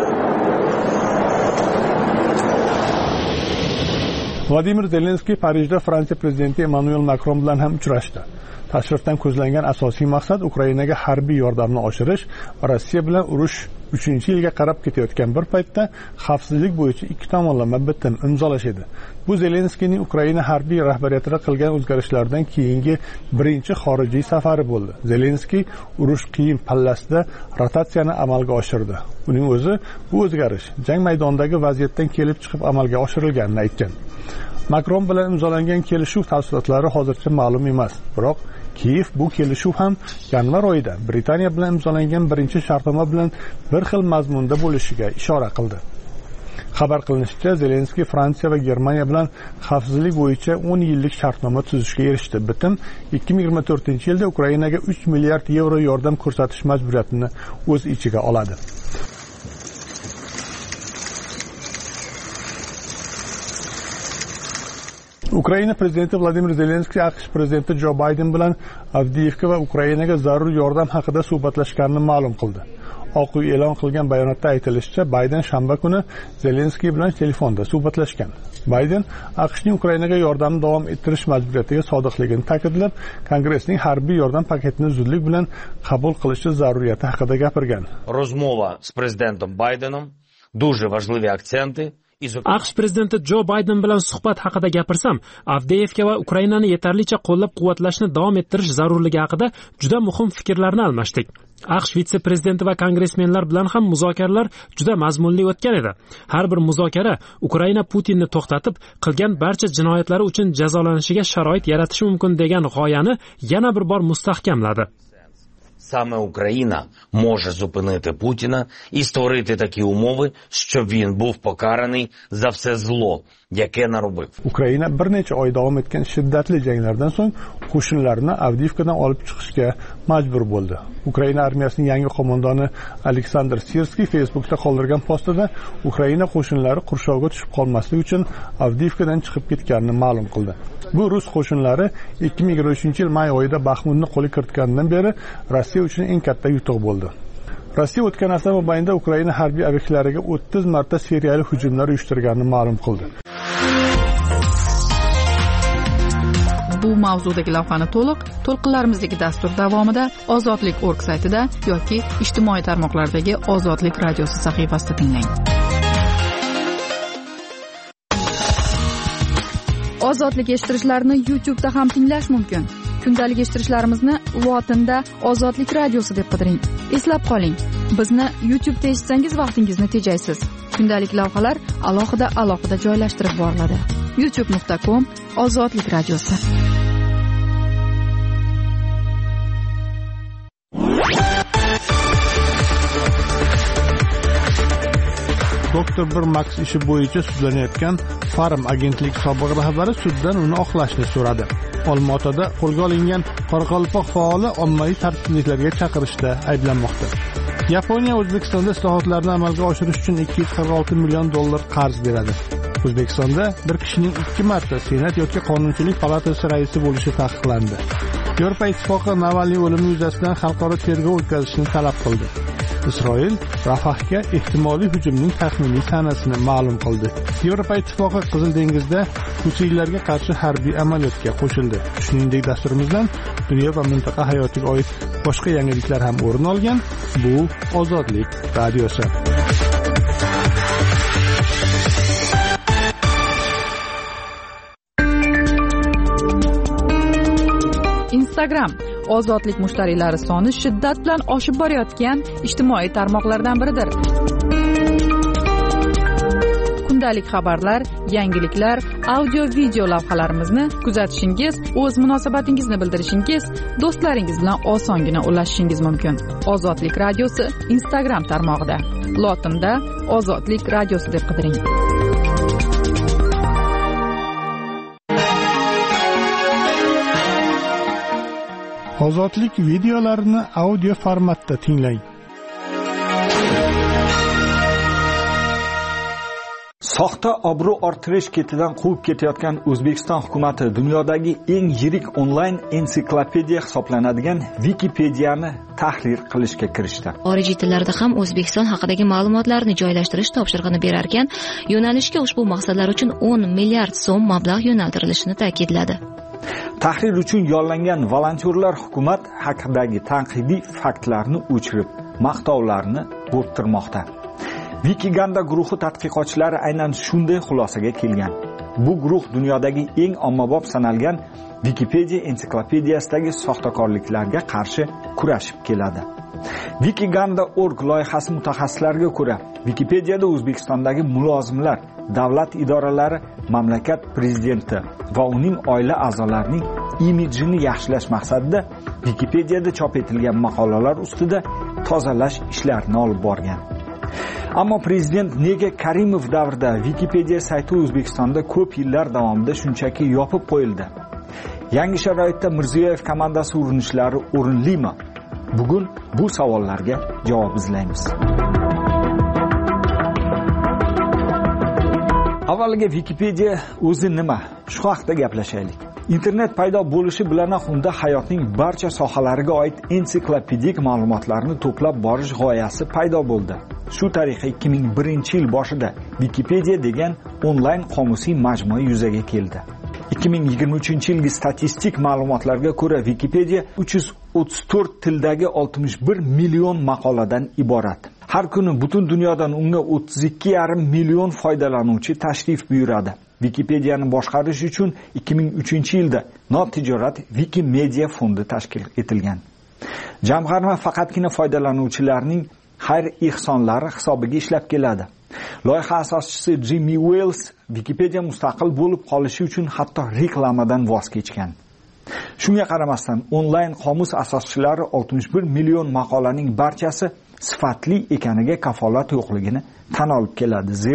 A: Vladimir Zelenskiy Parijda Fransiya prezidenti Emmanuel Macron bilan ham uchrashdi. Tashrifdan ko'zlangan asosiy maqsad Ukrainaga harbiy yordamni oshirish va Rossiya bilan urush 3-yilga qarab ketayotgan bir paytda xavfsizlik bo'yicha ikki tomonlama bitim imzolash edi. Bu Zelenskiyning Ukraina harbiy rahbariyatida qilgan o'zgarishlardan keyingi birinchi xorijiy safari bo'ldi. Zelenskiy urush qiyin pallasida rotatsiyani amalga oshirdi. Uning o'zi bu o'zgarish jang maydonidagi vaziyatdan kelib chiqib amalga oshirilganini aytgan. Macron bilan imzolangan kelishuv tafsilotlari hozircha ma'lum emas, biroq Kiyev bu kelishuv ham yanvar oyida Britaniya bilan imzolangan birinchi shartnoma bilan bir xil mazmunda bo'lishiga ishora qildi. Xabar qilinishicha, Zelenskiy Fransiya va Germaniya bilan xavfsizlik bo'yicha 10 yillik shartnoma tuzishga erishdi. Bitim 2024-yilda Ukrainaga 3 milliard yevro yordam ko'rsatish majburiyatini o'z ichiga oladi. Ukraina prezidenti Vladimir Zelenskiy AQSh prezidenti Jo Bayden bilan Avdiivka va Ukrainaga zarur yordam haqida suhbatlashganini ma'lum qildi. Oq uy e'lon qilgan bayonotda aytilishicha, Bayden shanba kuni Zelenskiy bilan telefonda suhbatlashgan. Bayden AQShning Ukrainaga yordamni davom ettirish majburiyatiga sodiqligini ta'kidlab, Kongressning harbiy yordam paketini zudlik bilan qabul qilishi zaruriyati haqida gapirgan.
K: Rozmova s prezidentom Baydenom дуже важливі акценти.
F: AQSh prezidenti Jo Bayden bilan suhbat haqida gapirsam, Avdiivka va Ukrainani yetarlicha qo'llab-quvvatlashni davom ettirish zarurligi haqida juda muhim fikrlarni almashdik. AQSh vitse-prezidenti va kongressmenlar bilan ham muzokaralar juda mazmunli o'tgan edi. Har bir muzokara Ukraina Putinni to'xtatib, qilgan barcha jinoyatlari uchun jazolanishiga sharoit yaratishi mumkin degan g'oyani yana bir bor mustahkamladi.
K: Саме Україна може зупинити Путіна і створити такі умови, щоб він був покараний за все зло, яке наробив.
A: Ukraina bir necha oy davom etgan shiddatli janglardan so'ng qo'shinlarini Avdiivkadan olib chiqishga majbur bo'ldi. Ukraina armiyasining yangi qo'mondoni Aleksandr Sirskiy Facebookda qoldirgan postida Ukraina qo'shinlari qurshovga tushib qolmaslik uchun Avdiivkadan chiqib ketganini ma'lum qildi. Bu rus qo'shinlari 2023-yil may oyida Baxmutni qo'lga kiritganidan beri Rossiya uchun eng katta yutuq bo'ldi. Rossiya o'tgan hafta mobaynida Ukraina harbiy obyektlariga 30 marta seriyali hujumlar uyushtirganini ma'lum qildi.
D: Bu mavzudagi lavhani to'lqinlarimizdagi dastur davomida ozodlik.org saytida yoki ijtimoiy tarmoqlardagi Ozodlik radiosi sahifasida tinglang. Ozodlik eshittirishlarni YouTube'da ham tinglash mumkin. Kundalik eshittirishlarimizni lotinda Ozodlik radiosi deb qidiring. Eslab qoling, bizni YouTube'da eshitsangiz vaqtingizni tejaysiz. Kundalik lavhalar alohida joylashtirib boriladi. youtube.com/Ozodlik radiosi.
A: Doktor bir Max ishi bo'yicha sudlanayotgan Farm agentlik sobiq rahbari suddan uni oqlashni so'radi. Olmaotada qo'lga olingan Qoraqalpoq faoli ommaviy tartibsizliklarga chaqirishda ayblanmoqda. Yaponiya O'zbekistonda islohotlarni amalga oshirish uchun 246 million dollar qarz beradi. O'zbekistonda bir kishining 2 marta Senat yoki Qonunchilik palatasi raisi bo'lishi taqiqlandi. Yevropa Ittifoqi Navalniy o'limi yuzasidan xalqaro tergov o'tkazishni talab qildi. Isroil Rafahga ehtimoliy hujumning taxminiy sanasini ma'lum qildi. Yevropa Ittifoqi Qizil dengizda hutiylarga qarshi harbiy amaliyotga qo'shildi. Shuningdek, dasturimizdan dunyo va mintaqa hayotiga oid boshqa yangiliklar ham o'rin olgan. Bu Ozodlik radiosi.
D: Instagram ozodlik mushtariylari soni shiddat bilan oshib borayotgan ijtimoiy tarmoqlardan biridir. Kundalik xabarlar, yangiliklar, audio video lavhalarimizni kuzatishingiz, o'z munosabatingizni bildirishingiz, do'stlaringiz bilan osongina ulashishingiz mumkin. Ozodlik radiosi Instagram tarmog'ida. Lotinda Ozodlik radiosi deb qidiring.
A: Ozodlik videolarini audio formatda tinglang.
L: Soxta obro' orttirish ketidan quvib ketayotgan O'zbekiston hukumatı dunyodagi eng yirik onlayn ensiklopediya hisoblanadigan Wikipediyani tahrir qilishga kirishdi.
M: Xorijiy tillarda ham O'zbekiston haqidagi ma'lumotlarni joylashtirish topshirig'ini berar ekan, yo'nalishga ushbu maqsadlar uchun 10 milliard so'm mablag' yo'naltirilishini ta'kidladi.
L: Tahrir uchun yollangan volontyorlar hukumat haqidagi tanqidiy faktlarni o'chirib, maqtovlarni bo'rttirmoqda. Wikiganda guruhi tadqiqotchilari aynan shunday xulosaga kelgan. Bu guruh dunyodagi eng ommabop sanalgan Wikipedia ensiklopediyasidagi soxtakorliklarga qarshi kurashib keladi. Wikiganda.org loyihasi mutaxassislariga ko'ra, Wikipediyada O'zbekistondagi mulozimlar, davlat idoralari, mamlakat prezidenti va uning oila a'zolarining imijini yaxshilash maqsadida Wikipediyada chop etilgan maqolalar ustida tozalash ishlarini olib borgan. Ammo prezident nega Karimov davrida Wikipedia sayti O'zbekistonda ko'p yillar davomida shunchaki yopib qo'yildi? Yangi sharoitda Mirziyoyev komandasi urinishlari o'rinlimi? Bugun bu savollarga javob izlaymiz. Avvaliga Wikipedia o'zi nima? Shu haqida gaplashaylik. Internet paydo bo'lishi bilanoq unda hayotning barcha sohalariga oid ensiklopedik ma'lumotlarni to'plab borish g'oyasi paydo bo'ldi. Shu tariqa 2001-yil boshida Wikipedia degan onlayn qomusiy majmua yuzaga keldi. 2023-yilgi statistik ma'lumotlarga ko'ra Wikipedia 334 tildagi 61 million maqoladan iborat. Har kuni butun dunyodan unga 32,5 million foydalanuvchi tashrif buyuradi. Wikipedia'ni boshqarish uchun 2003-yilda notijorat Wikimedia fondi tashkil etilgan. Jamg'arma faqatgina foydalanuvchilarning xayr-ehsonlari hisobiga ishlab keladi. Loyiha asoschisi Jimmy Wales Wikipedia mustaqil bo'lib qolishi uchun hatto reklamadan voz kechgan. Shunga qaramasdan onlayn qomus asoschilari 61 million maqolaning barchasi sifatli ekaniga kafolat yo'qligini tan olib keladi. Zero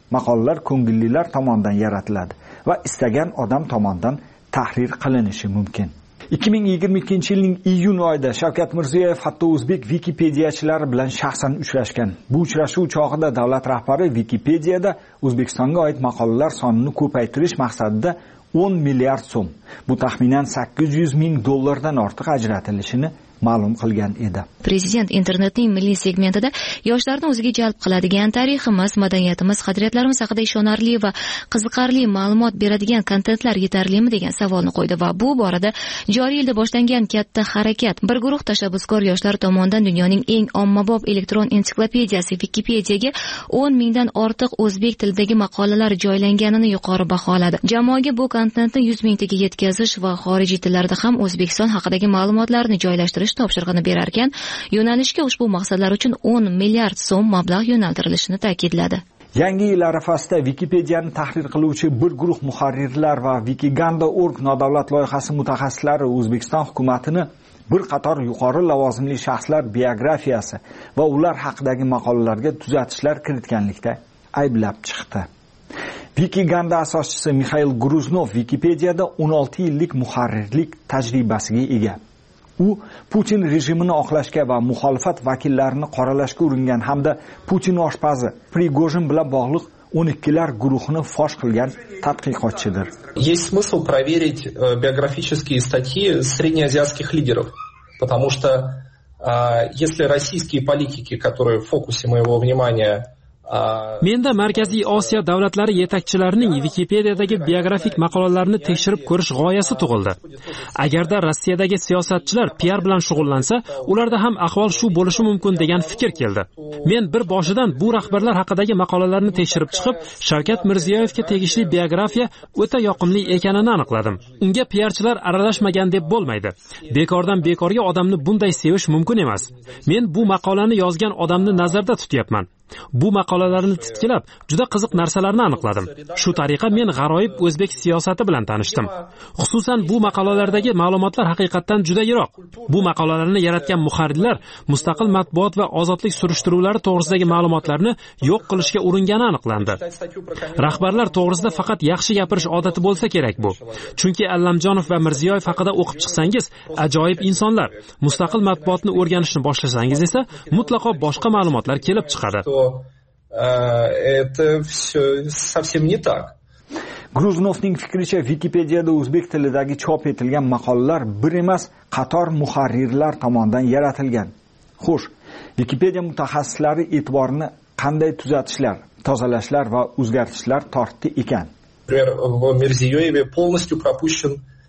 L: Maqolalar ko'ngillilar tomonidan yaratiladi va istagan odam tomonidan tahrir qilinishi mumkin. 2022-yilning iyun oyida Shavkat Mirziyoyev hatto o'zbek Wikipediyachilari bilan shaxsan uchrashgan. Bu uchrashuv chog'ida davlat rahbari Wikipediyada O'zbekistonga oid maqolalar sonini ko'paytirish maqsadida 10 milliard so'm, bu taxminan 800 ming dollardan ortiq ajratilishini ma'lum qilgan edi.
M: Prezident internetning milliy segmentida yoshlarni o'ziga jalb qiladigan tariximiz, madaniyatimiz, qadriyatlarimiz haqida ishonarli va qiziqarli ma'lumot beradigan kontentlar yetarlimi degan savolni qo'ydi va bu borada joriy yilda boshlangan katta harakat bir guruh tashabbuskor yoshlar tomonidan dunyoning eng ommabop elektron ensiklopediyasi Wikipediyaga 10 mingdan ortiq o'zbek tilidagi maqolalar joylanganini yuqori baholadi. Jamoaga bu kontentni 100 mingtaga yetkazish va xorijiy tillarda ham O'zbekiston haqidagi ma'lumotlarni joylashtirish topshirig'ini berar ekan, yo'nalishga ushbu maqsadlar uchun 10 milliard so'm mablag' yo'naltirilishini ta'kidladi.
L: Yangi yil arafasida Wikipediyani tahrir qiluvchi bir guruh muharrirlar va Wikiganda.org nodavlat loyihasi mutaxassislari O'zbekiston hukumatini bir qator yuqori lavozimli shaxslar biografiyasi va ular haqidagi maqolalarga tuzatishlar kiritganlikda ayblab chiqdi. Wikiganda asoschisi Mikhail Gruznov Wikipediyada 16 yillik muharrirlik tajribasiga ega. U Putin rejimini oqlashga va muxolifat vakillarini qoralashga uringan hamda Putin oshpazi Prigojin bilan bog'liq 12lar guruhini fosh qilgan tadqiqotchidir.
N: Есть смысл проверить биографические статьи среднеазиатских лидеров, потому что если российские политики, которые в фокусе моего внимания,
F: Menda Markaziy Osiyo davlatlari yetakchilarining Wikipediyadagi biografik maqolalarini tekshirib ko'rish g'oyasi tug'ildi. Agarda Rossiyadagi siyosatchilar PR bilan shug'ullansa, ularda ham ahvol shu bo'lishi mumkin degan fikr keldi. Men bir boshidan bu rahbarlar haqidagi maqolalarni tekshirib chiqib, Shavkat Mirziyoyevga tegishli biografiya o'ta yoqimli ekanini aniqladim. Unga PRchilar aralashmagan deb bo'lmaydi. Bekordan bekorga odamni bunday sevish mumkin emas. Men bu maqolani yozgan odamni nazarda tutyapman. Bu maqolalarni titkilab, juda qiziq narsalarni aniqladim. Shu tariqa men g'aroyib o'zbek siyosati bilan tanishdim. Xususan bu maqolalardagi ma'lumotlar haqiqatdan juda yiroq. Bu maqolalarni yaratgan muharrirlar mustaqil matbuot va ozodlik surishtiruvlari to'g'risidagi ma'lumotlarni yo'q qilishga uringani aniqlandi. Rahbarlar to'g'risida faqat yaxshi gapirish odati bo'lsa kerak bu. Chunki Allamjonov va Mirziyoyev haqida o'qib chiqsangiz, ajoyib insonlar. Mustaqil matbuotni o'rganishni boshlasangiz esa mutlaqo boshqa ma'lumotlar kelib chiqadi.
N: Это все совсем не так.
L: Gruznovning fikricha Wikipediyada o'zbek tilidagi chop etilgan maqolalar bir emas, qator muharrirlar tomonidan yaratilgan. Xo'sh, Wikipediya mutaxassislari e'tiborini qanday tuzatishlar, tozalashlar va o'zgartishlar tortdi ekan?
N: Например, в Мирзиёеве полностью пропущен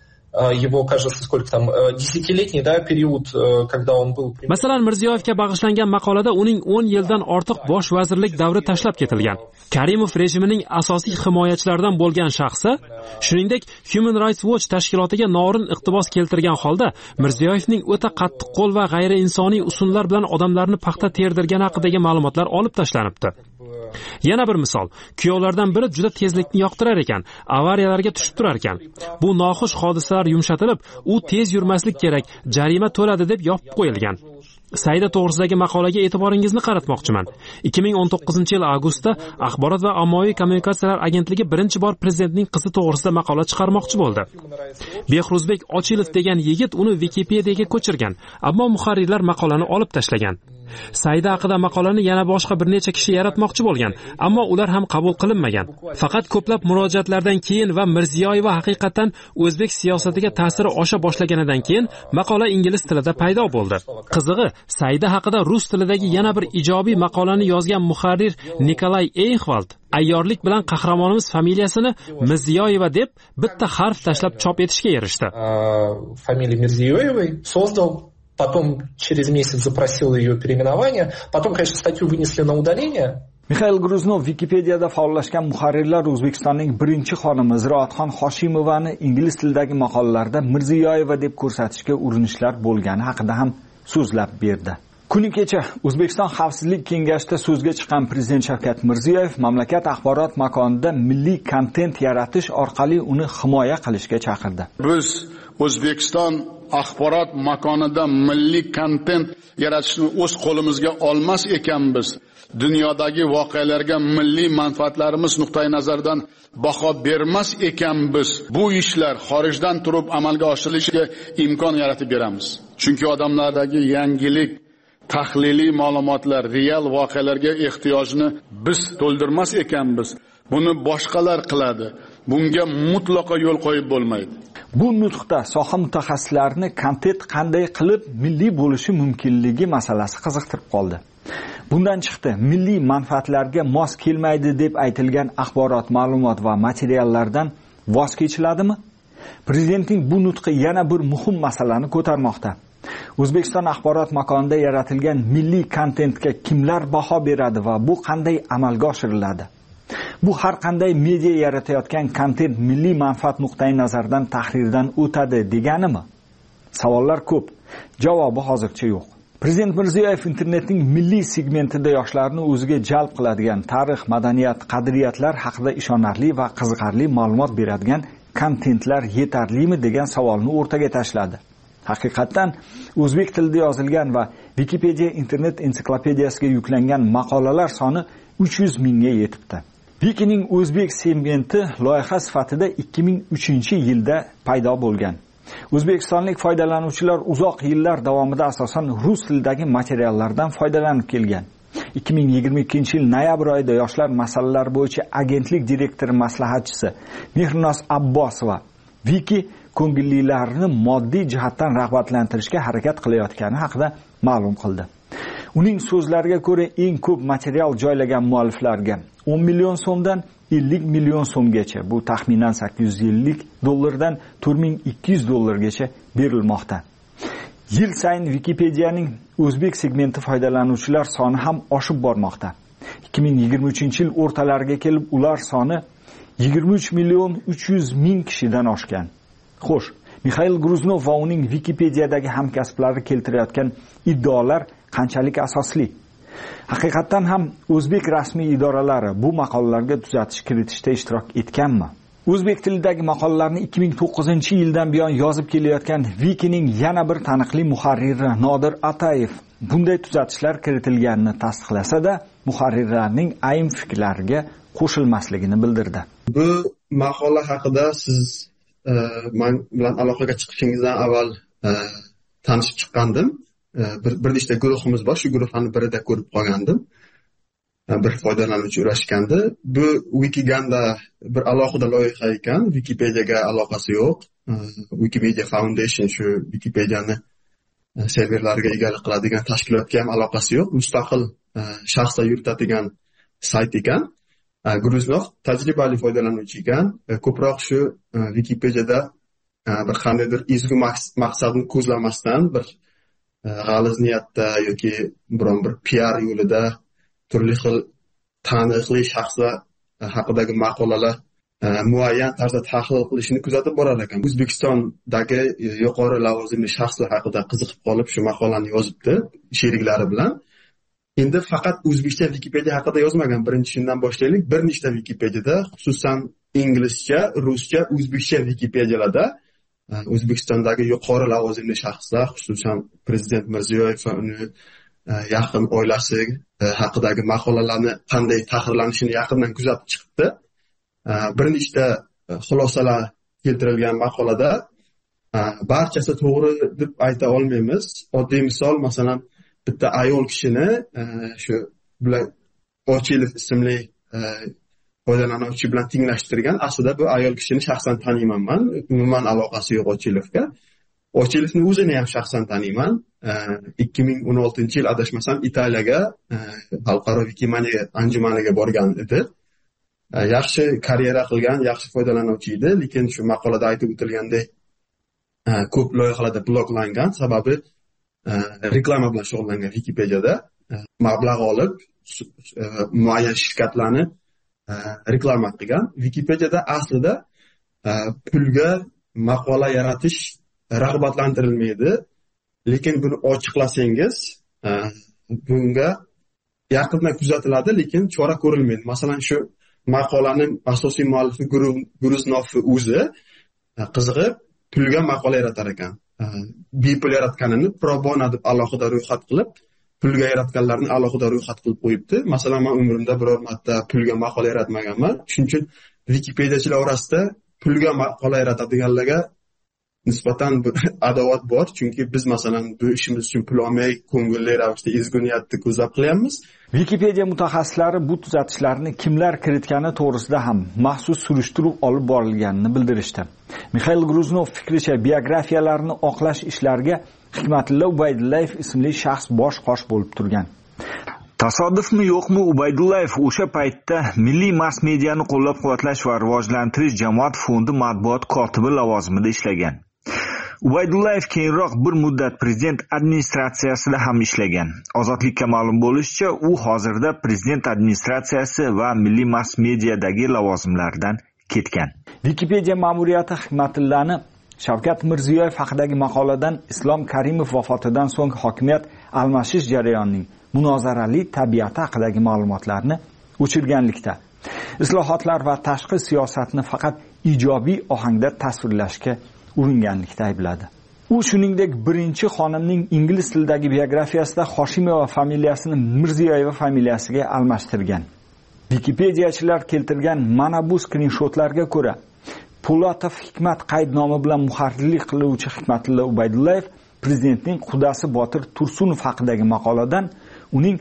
N: его, кажется, сколько там, десятилетний, да, период, когда он был...
F: Masalan, Mirziyoyevga bag'ishlangan maqolada uning 10 yildan ortiq bosh vazirlik davri tashlab ketilgan. Karimov rejimining asosiy himoyachilaridan bo'lgan shaxsi, shuningdek, Human Rights Watch tashkilotiga norin iqtibos keltirgan holda Mirziyoyevning o'ta qattiq qo'l va g'ayri insoniy usullar bilan odamlarni paxta terdirgani haqidagi ma'lumotlar olib tashlanibdi. Yana bir misol, kuyovlardan biri juda tezlikni yoqtirar ekan, avariyalarga tushib turar ekan. Bu noxush hodisalar yumshatilib, u tez yurmaslik kerak, jarima to'ladi deb yopib qo'yilgan. Saida to'g'risidagi maqolaga e'tiboringizni qaratmoqchiman. 2019-yil avgustda Axborot va ommaviy kommunikatsiyalar agentligi birinchi bor prezidentning qizi to'g'risida maqola chiqarmoqchi bo'ldi. Behruzbek Ochilov degan yigit uni Wikipediyaga ko'chirgan, ammo muharrirlar maqolani olib tashlagan. Saida haqida maqolani yana boshqa bir necha kishi yaratmoqchi bo'lgan, ammo ular ham qabul qilinmagan. Faqat ko'plab murojaatlardan keyin va Mirziyoyeva haqiqatan o'zbek siyosatiga ta'siri osha boshlaganidan keyin maqola ingliz tilida paydo bo'ldi. Qizig'i, Saida haqida rus tilidagi yana bir ijobiy maqolani yozgan muharrir Nikolay Eyxvald ayyorlik bilan qahramonimiz familiyasini Mirziyoyeva deb bitta harf tashlab chop etishga erishdi.
N: Familiya Mirziyoyevой создал. Потом через месяц запросил ее переименование. Потом, конечно, статью вынесли на удаление.
L: Mikhail Gruznov Wikipediyada faollashgan muharrirlar O'zbekistonning birinchi xonimi Ziroatxon Hoshimovani ingliz tilidagi maqolalarda Mirziyoyeva deb ko'rsatishga urinishlar bo'lgani haqida ham so'zlab berdi. Kuni kecha O'zbekiston Xavfsizlik kengashida so'zga chiqqan Prezident Shavkat Mirziyoyev mamlakat axborot makonida milliy kontent yaratish orqali uni himoya qilishga chaqirdi.
O: Biz O'zbekiston axborot makonida milliy kontent yaratishni o'z qo'limizga olmas ekanmiz, dunyodagi voqealarga milliy manfaatlarimiz nuqtai nazaridan baho bermas ekanmiz, bu ishlar xorijdan turib amalga oshirilishiga imkon yaratib beramiz. Chunki odamlardagi yangilik, tahliliy ma'lumotlar, real voqealarga ehtiyojni biz to'ldirmas ekanmiz. Buni boshqalar qiladi. Bunga mutlaqo yo'l qo'yib bo'lmaydi.
L: Bu nutqda soha mutaxassislarini kontent qanday qilib milliy bo'lishi mumkinligi masalasi qiziqtirib qoldi. Bundan chiqdi, milliy manfaatlarga mos kelmaydi deb aytilgan axborot, ma'lumot va materiallardan voz kechiladimi? Prezidentning bu nutqi yana bir muhim masalani ko'tarmoqda. O'zbekiston axborot makonida yaratilgan milliy kontentga kimlar baho beradi va bu qanday amalga oshiriladi? Bu har qanday media yaratayotgan kontent milliy manfaat nuqtai nazaridan tahrirdan o'tadi deganimi? Savollar ko'p, javobi hozircha yo'q. Prezident Mirziyoyev internetning milliy segmentida yoshlarni o'ziga jalb qiladigan tarix, madaniyat, qadriyatlar haqida ishonarli va qiziqarli ma'lumot beradigan kontentlar yetarlimi degan savolni o'rtaga tashladi. Haqiqatan o'zbek tilida yozilgan va Wikipedia internet ensiklopediyasiga yuklangan maqolalar soni 300 mingga yetibdi. Wikining o'zbek segmenti loyiha sifatida 2003-yilda paydo bo'lgan. O'zbekistonlik foydalanuvchilar uzoq yillar davomida asosan rus tilidagi materiallardan foydalanib kelgan. 2022-yil noyabr oyida yoshlar masalalari bo'yicha agentlik direktori maslahatchisi Mehrinoz Abbosova Wiki ko'ngillilarni moddiy jihatdan rag'batlantirishga harakat qilayotgani haqida ma'lum qildi. Uning so'zlariga ko'ra, eng ko'p material joylagan mualliflarga 10 million so'mdan 50 million so'mgacha, bu taxminan 850 dollardan 4200 dollargacha berilmoqda. Yil sayin Wikipedianing o'zbek segmenti foydalanuvchilar soni ham oshib bormoqda. 2023-yil o'rtalariga kelib ular soni 23 million 300 ming kishidan oshgan. Xo'sh, Mikhail Gruznov va uning Wikipediadagi hamkasblari keltirayotgan iddaolar qanchalik asosli? Haqiqatan ham o'zbek rasmiy idoralari bu maqolalarga tuzatish kiritishda ishtirok etganmi? O'zbek tilidagi maqolalarni 2009-yildan buyon yozib kelayotgan Wikining yana bir taniqli muharriri Nodir Atayev bunday tuzatishlar kiritilganini tasdiqlasa-da, muharrirlarning ayrim fikrlariga qo'shilmasligini bildirdi.
P: Bu maqola haqida siz men bilan aloqaga chiqishingizdan avval tanishib chiqqandim. Bir nechta guruhimiz bor, shu guruhlarning birida ko'rib qolgandim. Bir foydalanuvchi urashgandi. Bu Wikiganda bir alohida loyiha ekan, Wikipediaga aloqasi yo'q. Wikimedia Foundation shu Wikipediani serverlariga egalik qiladigan tashkilotga ham aloqasi yo'q. Mustaqil shaxslar yuritadigan sayt ekan. Gruznov tajribali foydalanuvchi ekan. Ko'proq shu Wikipediada bir qandaydir ezgu maqsadni ko'zlamasdan bir g'aliz niyatda yoki biron bir PR yo'lida turli xil taniqli shaxslar haqidagi maqolalar muayyan tarzda tahlil qilishini kuzatib borar ekan. O'zbekistondagi yuqori lavozimli shaxslar haqida qiziqib qolib shu maqolani yozibdi sheriklari bilan. Endi faqat o'zbekcha Wikipedia haqida yozmagan. Birinchidan boshlaylik. Bir nechta Wikipediada, xususan inglizcha, ruscha, o'zbekcha Wikipedialarda O'zbekistondagi yuqori lavozimli shaxslar, xususan Prezident Mirziyoyev va uni yaqin oilasi haqidagi maqolalarni qanday tahrirlanishini yaqindan kuzatib chiqdi. Bir nechta xulosalar keltirilgan maqolada barchasi to'g'ri deb ayta olmaymiz. Oddiy misol, masalan, bitta ayol kishini shu bilan Ochilov ismli foydalanuvchi bilan tenglashtirgan. Aslida bu ayol kishini shaxsan taniyman men. Umuman aloqasi yo'q Ochilovga. Ochilovni o'zini ham shaxsan taniyman. 2016-yil adashmasam Italiyaga xalqaro Wikimania anjumaniga borgan edi. Yaxshi karyera qilgan, yaxshi foydalanuvchi edi, lekin shu maqolada aytib o'tilgandek ko'p loyihalarda bloklangan, sababi reklama bilan shug'ullangan Wikipediada mablag' olib muayyan shirkatlarni reklama qilgan. Wikipediada aslida pulga maqola yaratish rag'batlantirilmaydi, lekin buni ochiqlasangiz bunga yaqindan kuzatiladi, lekin chora ko'rilmaydi. Masalan, shu maqolaning asosiy muallifi Gruznov o'zi qiziqib pulga maqola yaratar ekan. bepul yaratganini pro bono deb alohida ro'yxat qilib, pulga yaratganlarni alohida ro'yxat qilib qo'yibdi. Masalan, men umrimda biror marta pulga maqola yaratmaganman. Shuning uchun Wikipediachilar orasida pulga maqola yaratadiganlarga nisbatan bir adovat bor, chunki biz masalan bu ishimiz uchun pul olmay ko'ngilli ravishda ezgu niyatni ko'zlab qilyapmiz.
L: Wikipedia mutaxassislari bu tuzatishlarni kimlar kiritgani to'g'risida ham maxsus surishtiruv olib borilganini bildirishdi. Mixail Gruznov fikricha, biografiyalarni oqlash ishlariga Hikmatilla Ubaydullayev ismli shaxs bosh qosh bo'lib turgan. Tasodifmi yo'qmi, Ubaydullayev o'sha paytda Milliy mass mediani qo'llab-quvvatlash va rivojlantirish jamoat fondi matbuot kotibi lavozimida ishlagan. Ubaydullayev keyinroq bir muddat prezident administratsiyasida ham ishlagan. Ozodlikka ma'lum bo'lishicha, u hozirda prezident administratsiyasi va milliy mass mediadagi lavozimlardan ketgan. Wikipedia ma'muriyati Hikmatillani Shavkat Mirziyoyev haqidagi maqoladan Islom Karimov vafotidan so'ng hokimiyat almashish jarayonining munozarali tabiati haqidagi ma'lumotlarni o'chirganlikda, islohotlar va tashqi siyosatni faqat ijobiy ohangda tasvirlashga uringanlikda aybladi. U shuningdek birinchi xonimning ingliz tilidagi biografiyasida Hoshimova familiyasini Mirziyoyeva familiyasiga almashtirgan. Wikipediachilar keltirgan mana bu skrinshotlarga ko'ra, Po'latov Hikmat qaydnomi bilan muharrirlik qiluvchi Hikmatilla Ubaydullayev prezidentning qudasi Botir Tursunov haqidagi maqoladan uning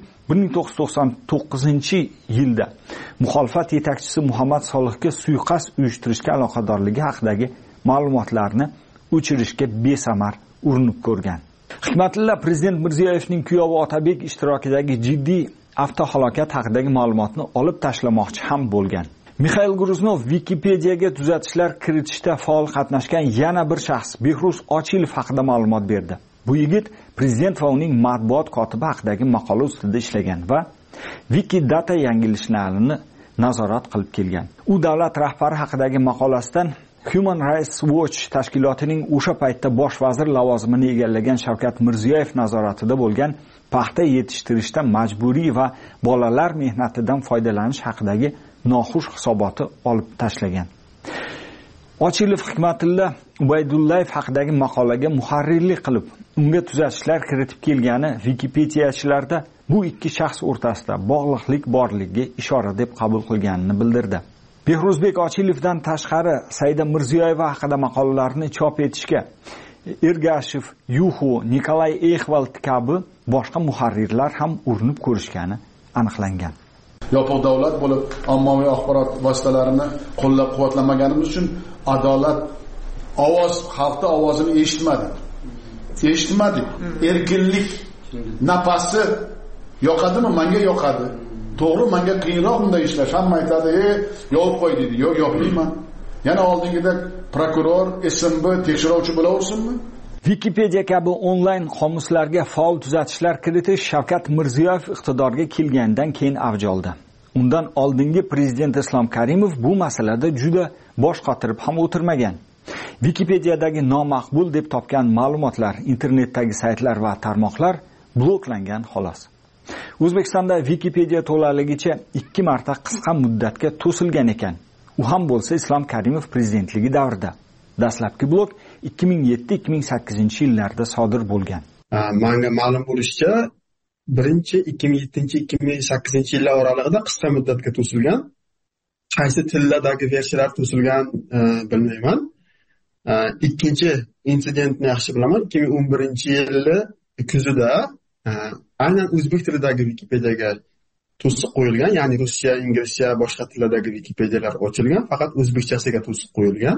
L: 1999-yilda muxolifat yetakchisi Muhammad Solihga suiqasd uyushtirishga aloqadorligi haqidagi ma'lumotlarni o'chirishga besamar urinib ko'rgan. Hikmatilla prezident Mirziyoyevning kuyovi Otabek ishtirokidagi jiddiy avtohalokat haqidagi ma'lumotni olib tashlamoqchi ham bo'lgan. Mixail Gruznov Wikipediaga tuzatishlar kiritishda faol qatnashgan yana bir shaxs Behruz Ochilov haqida ma'lumot berdi. Bu yigit prezident va uning matbuot kotibi haqidagi maqola ustida ishlagan va Wikidata yangilishlarini nazorat qilib kelgan. U davlat rahbari haqidagi maqolasidan Human Rights Watch tashkilotining o'sha paytda bosh vazir lavozimini egallagan Shavkat Mirziyoyev nazoratida bo'lgan paxta yetishtirishda majburiy va bolalar mehnatidan foydalanish haqidagi noxush hisoboti olib tashlagan. Ochilov Hikmatilla Ubaydullayev haqidagi maqolaga muharrirlik qilib, unga tuzatishlar kiritib kelgani Wikipediachilarda bu ikki shaxs o'rtasida bog'liqlik borligiga ishora deb qabul qilganini bildirdi. Behruzbek Ochilovdan tashqari Saida Mirziyoyeva haqida maqolalarni chop etishga Ergashev, Yuxu, Nikolay Exvald kabi boshqa muharrirlar ham urinib ko'rishgani aniqlangan.
O: Yopiq davlat bo'lib, ommaviy axborot vositalarini qo'llab-quvvatlaganimiz uchun adolat xalqning ovozini eshitmadik. Erkinlik nafasi yoqadimi? Menga yoqadi. To'g'ri, menga qiyinroq bunday ishlash. Hamma aytadi, "Yopib qo'y" dedi. Yo'q, yopmayman. Yana oldingida prokuror, SMB tekshiruvchi bo'laversinmi? Wikipedia kabi onlayn qomuslarga faol tuzatishlar kiritish Shavkat Mirziyoyev iqtidorga kelgandan keyin avj oldi. Undan oldingi prezident Islom Karimov bu masalada juda bosh qotirib ham o'tirmagan. Wikipediadagi nomaqbul deb topgan ma'lumotlar, internetdagi saytlar va tarmoqlar bloklangan xolos. O'zbekistonda Wikipedia to'laligicha 2 marta qisqa muddatga to'silgan ekan. U ham bo'lsa Islom Karimov prezidentligi davrida. Dastlabki blok 2007-2008-yillarda sodir bo'lgan.
P: Menga ma'lum bo'lishicha, birinchi 2007-2008-yillar oralig'ida qisqa muddatga to'silgan. Qaysi tillardagi versiyalar to'silgan bilmayman. Ikkinchi insidentni yaxshi bilaman. 2011-yili kuzida aynan o'zbek tilidagi Wikipediaga to'siq qo'yilgan, ya'ni ruscha, inglizcha, boshqa tillardagi Wikipedialar ochilgan, faqat o'zbekchasiga to'siq qo'yilgan.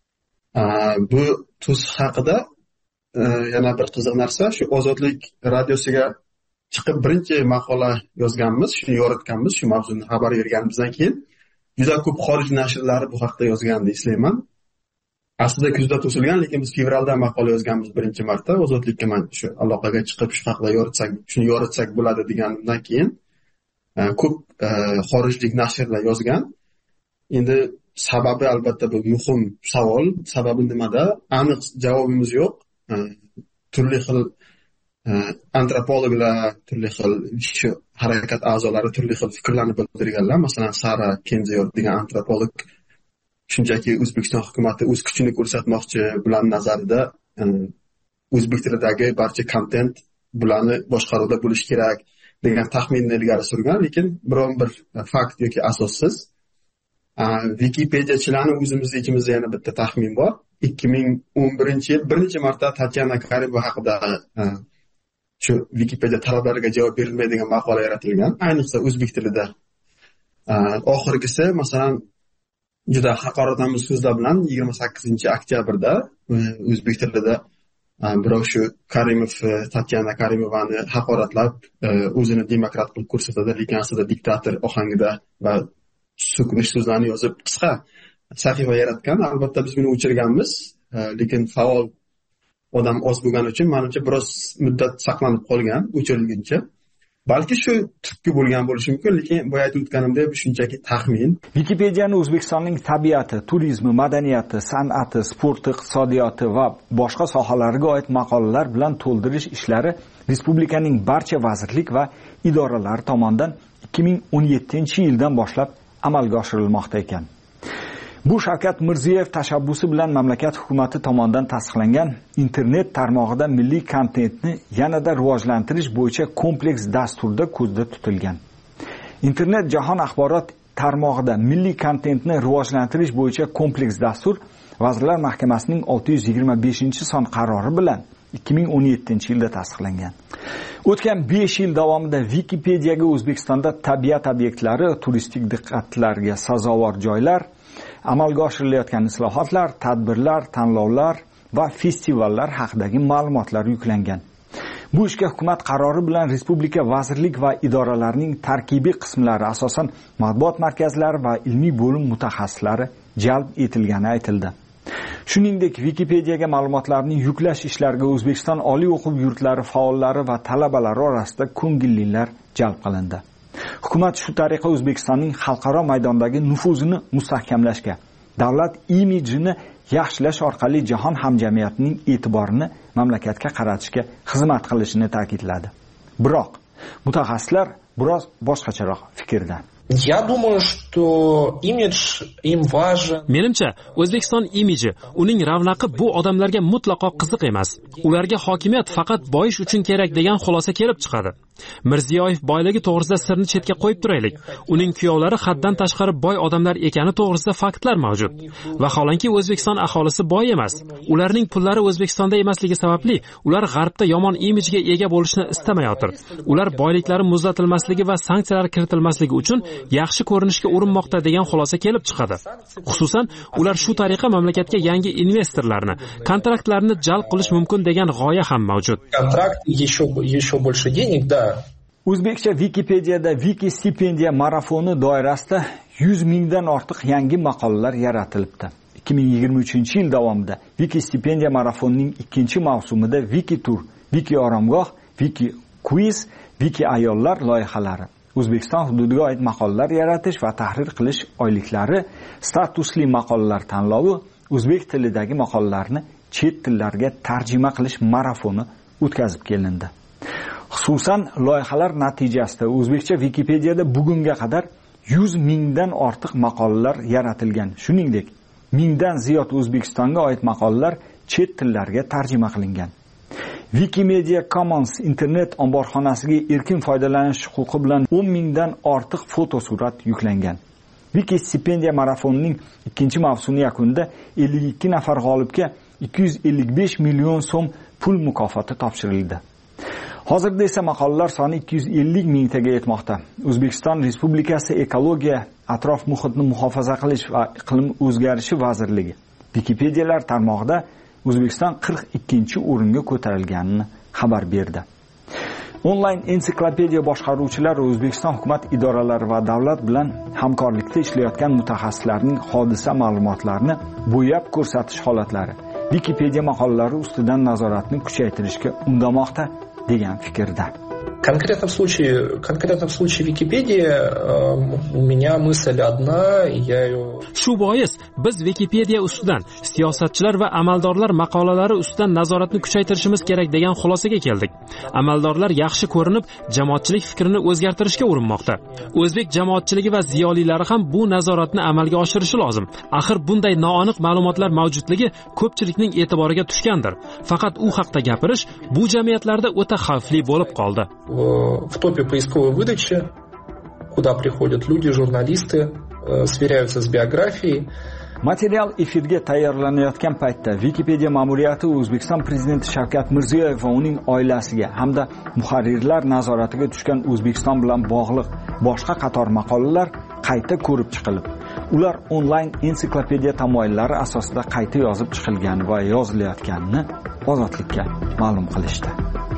P: Bu to'siq haqida yana bir qiziq narsa, shu Ozodlik radiosiga chiqib birinchi maqola yozganmiz, shuni yoritganmiz, shu mavzuni xabar berganimizdan keyin juda ko'p xorij nashrlari bu haqda yozganini eslayman. Aslida kuzda to'silgan, lekin biz fevralda maqola yozganmiz birinchi marta. Ozodlikka men shu aloqaga chiqib shu haqda yoritsak bo'ladi deganimdan keyin ko'p xorijlik nashrlar yozgan. Endi sababi albatta bu muhim savol. Sababi nimada? Aniq javobimiz yo'q. Turli xil antropologlar, turli xil shu harakat a'zolari turli xil fikrlarni bildirganlar. Masalan, Sara Kenziyor degan antropolog shunchaki O'zbekiston hukumatı o'z kuchini ko'rsatmoqchi bular nazarida o'zbek tilidagi barcha kontent bularni boshqaruvda bo'lishi kerak degan taxminni ilgari surgan, lekin biron bir fakt yoki asossiz. Wikipediachilarni o'zimizni ichimizda yana bitta taxmin bor. 2011-yil bir necha marta Tatyana Karimova haqida shu Wikipedia talablariga javob berilmaydigan maqola yaratilgan, ayniqsa o'zbek tilida. Oxirgisi masalan juda haqoratomuz so'zlar bilan 28-oktyabrda o'zbek tilida birov shu Karimov, Tatyana Karimovani haqoratlab, o'zini demokrat qilib ko'rsatadi, lekin aslida diktator ohangida va so'kinish so'zlarni yozib qisqa sahifa yaratgan. Albatta biz buni o'chirganmiz, lekin faol odam oz bo'lgani uchun menimcha biroz muddat saqlanib qolgan o'chirilguncha. Balki shu turtki bo'lgan bo'lishi mumkin, lekin boya aytib o'tganimdek bu shunchaki taxmin.
L: Wikipediani O'zbekistonning tabiati, turizmi, madaniyati, san'ati, sporti, iqtisodiyoti va boshqa sohalarga oid maqolalar bilan to'ldirish ishlari respublikaning barcha vazirlik va idoralari tomonidan 2017-yildan boshlab amalga oshirilmoqda ekan. Bu Shavkat Mirziyoyev tashabbusi bilan mamlakat hukumati tomonidan tasdiqlangan internet tarmog'ida milliy kontentni yanada rivojlantirish bo'yicha kompleks dasturda ko'zda tutilgan. Internet jahon axborot tarmog'ida milliy kontentni rivojlantirish bo'yicha kompleks dastur Vazirlar Mahkamasining 625-son qarori bilan 2017-yilda tasdiqlangan. O'tgan 5 yil davomida Wikipediaga O'zbekistonda tabiat obyektlari, turistik diqqatlarga sazovor joylar, amalga oshirilayotgan islohotlar, tadbirlar, tanlovlar va festivallar haqidagi ma'lumotlar yuklangan. Bu ishga hukumat qarori bilan respublika vazirlik va idoralarining tarkibiy qismlari, asosan matbuot markazlari va ilmiy bo'lim mutaxassislari jalb etilgani aytildi. Shuningdek, Wikipediaga ma'lumotlarni yuklash ishlariga O'zbekiston oliy o'quv yurtlari faollari va talabalari orasida ko'ngillilar jalb qilindi. Hukumat shu tariqa O'zbekistonning xalqaro maydondagi nufuzini mustahkamlashga, davlat imijini yaxshilash orqali jahon hamjamiyatining e'tiborini mamlakatga qaratishga xizmat qilishini ta'kidladi. Biroq mutaxassislar biroz boshqacharoq fikrda.
N: Я думаю, что имидж им важен.
F: Menimcha, O'zbekiston imiji, uning ravnaqi bu odamlarga mutlaqo qiziq emas. Ularga hokimiyat faqat boyish uchun kerak degan xulosa kelib chiqadi. Mirziyoyev boyligi to'g'risida sirni chetga qo'yib turaylik. Uning kuyovlari haddan tashqari boy odamlar ekani to'g'risida faktlar mavjud. Vaholanki O'zbekiston aholisi boy emas. Ularning pullari O'zbekistonda emasligi sababli ular g'arbda yomon imijga ega bo'lishni istamayotir. Ular boyliklari muzlatilmasligi va sanksiyalar kiritilmasligi uchun yaxshi ko'rinishga urinmoqda degan xulosa kelib chiqadi. Xususan, ular shu tariqa mamlakatga yangi investorlarni, kontraktlarni jalb qilish mumkin degan g'oya ham mavjud.
N: Kontrakt еще больше денег, да.
L: O'zbekcha Wikipediada Wiki stipendiya marafoni doirasida 100 mingdan ortiq yangi maqolalar yaratilibdi. 2023-yil davomida Wiki stipendiya marafonining 2-mavsumida Wiki tur, Wiki oromgoh, Wiki quiz, Wiki ayollar loyihalari, O'zbekiston hududiga oid maqolalar yaratish va tahrir qilish oyliklari, statusli maqolalar tanlovi, o'zbek tilidagi maqolalarni chet tillarga tarjima qilish marafoni o'tkazib kelindi. Xususan, loyihalar natijasida o'zbekcha Wikipediada bugunga qadar 100 mingdan ortiq maqolalar yaratilgan. Shuningdek, 1000 dan ziyod O'zbekistonga oid maqolalar chet tillarga tarjima qilingan. Wikimedia Commons internet omborxonasiga erkin foydalanish huquqi bilan 10 mingdan ortiq fotosurat yuklangan. Wiki stipendiya marafonining 2-mavsumi yakunida 52 nafar g'olibga 255 million so'm pul mukofoti topshirildi. Hozirda esa maqolalar soni 250 mingtaga yetmoqda. O'zbekiston Respublikasi Ekologiya, atrof muhitni muhofaza qilish va iqlim o'zgarishi vazirligi Wikipedialar tarmog'ida O'zbekiston 42-o'ringa ko'tarilganini xabar berdi. Onlayn ensiklopediya boshqaruvchilari O'zbekiston hukumat idoralari va davlat bilan hamkorlikda ishlayotgan mutaxassislarning hodisa ma'lumotlarini bo'yab ko'rsatish holatlari Wikipedia maqolalari ustidan nazoratni kuchaytirishga undamoqda degan fikrda.
N: Конкретно в случае Википедии у меня мысль одна, и я ее...
F: Shu bois biz Wikipedia ustidan siyosatchilar va amaldorlar maqolalari ustidan nazoratni kuchaytirishimiz kerak degan xulosaga keldik. Amaldorlar yaxshi ko'rinib, jamoatchilik fikrini o'zgartirishga urinmoqda. O'zbek jamoatchiligi va ziyolilari ham bu nazoratni amalga oshirishi lozim. Axir bunday noaniq ma'lumotlar mavjudligi ko'pchilikning e'tiboriga tushgandir. Faqat u haqda gapirish bu jamiyatlarda o'ta xavfli bo'lib qoldi.
N: В топе поисковой выдачи, куда приходят люди, журналисты, сверяются с биографией.
L: Material efirga tayyorlanayotgan paytda Wikipedia ma'muriyati O'zbekiston prezidenti Shavkat Mirziyoyev va uning oilasiga hamda muharrirlar nazoratiga tushgan O'zbekiston bilan bog'liq boshqa qator maqolalar qayta ko'rib chiqilib, ular onlayn ensiklopediya tamoyillari asosida qayta yozib chiqilgan va yozilayotganini Ozodlikka ma'lum qilishdi.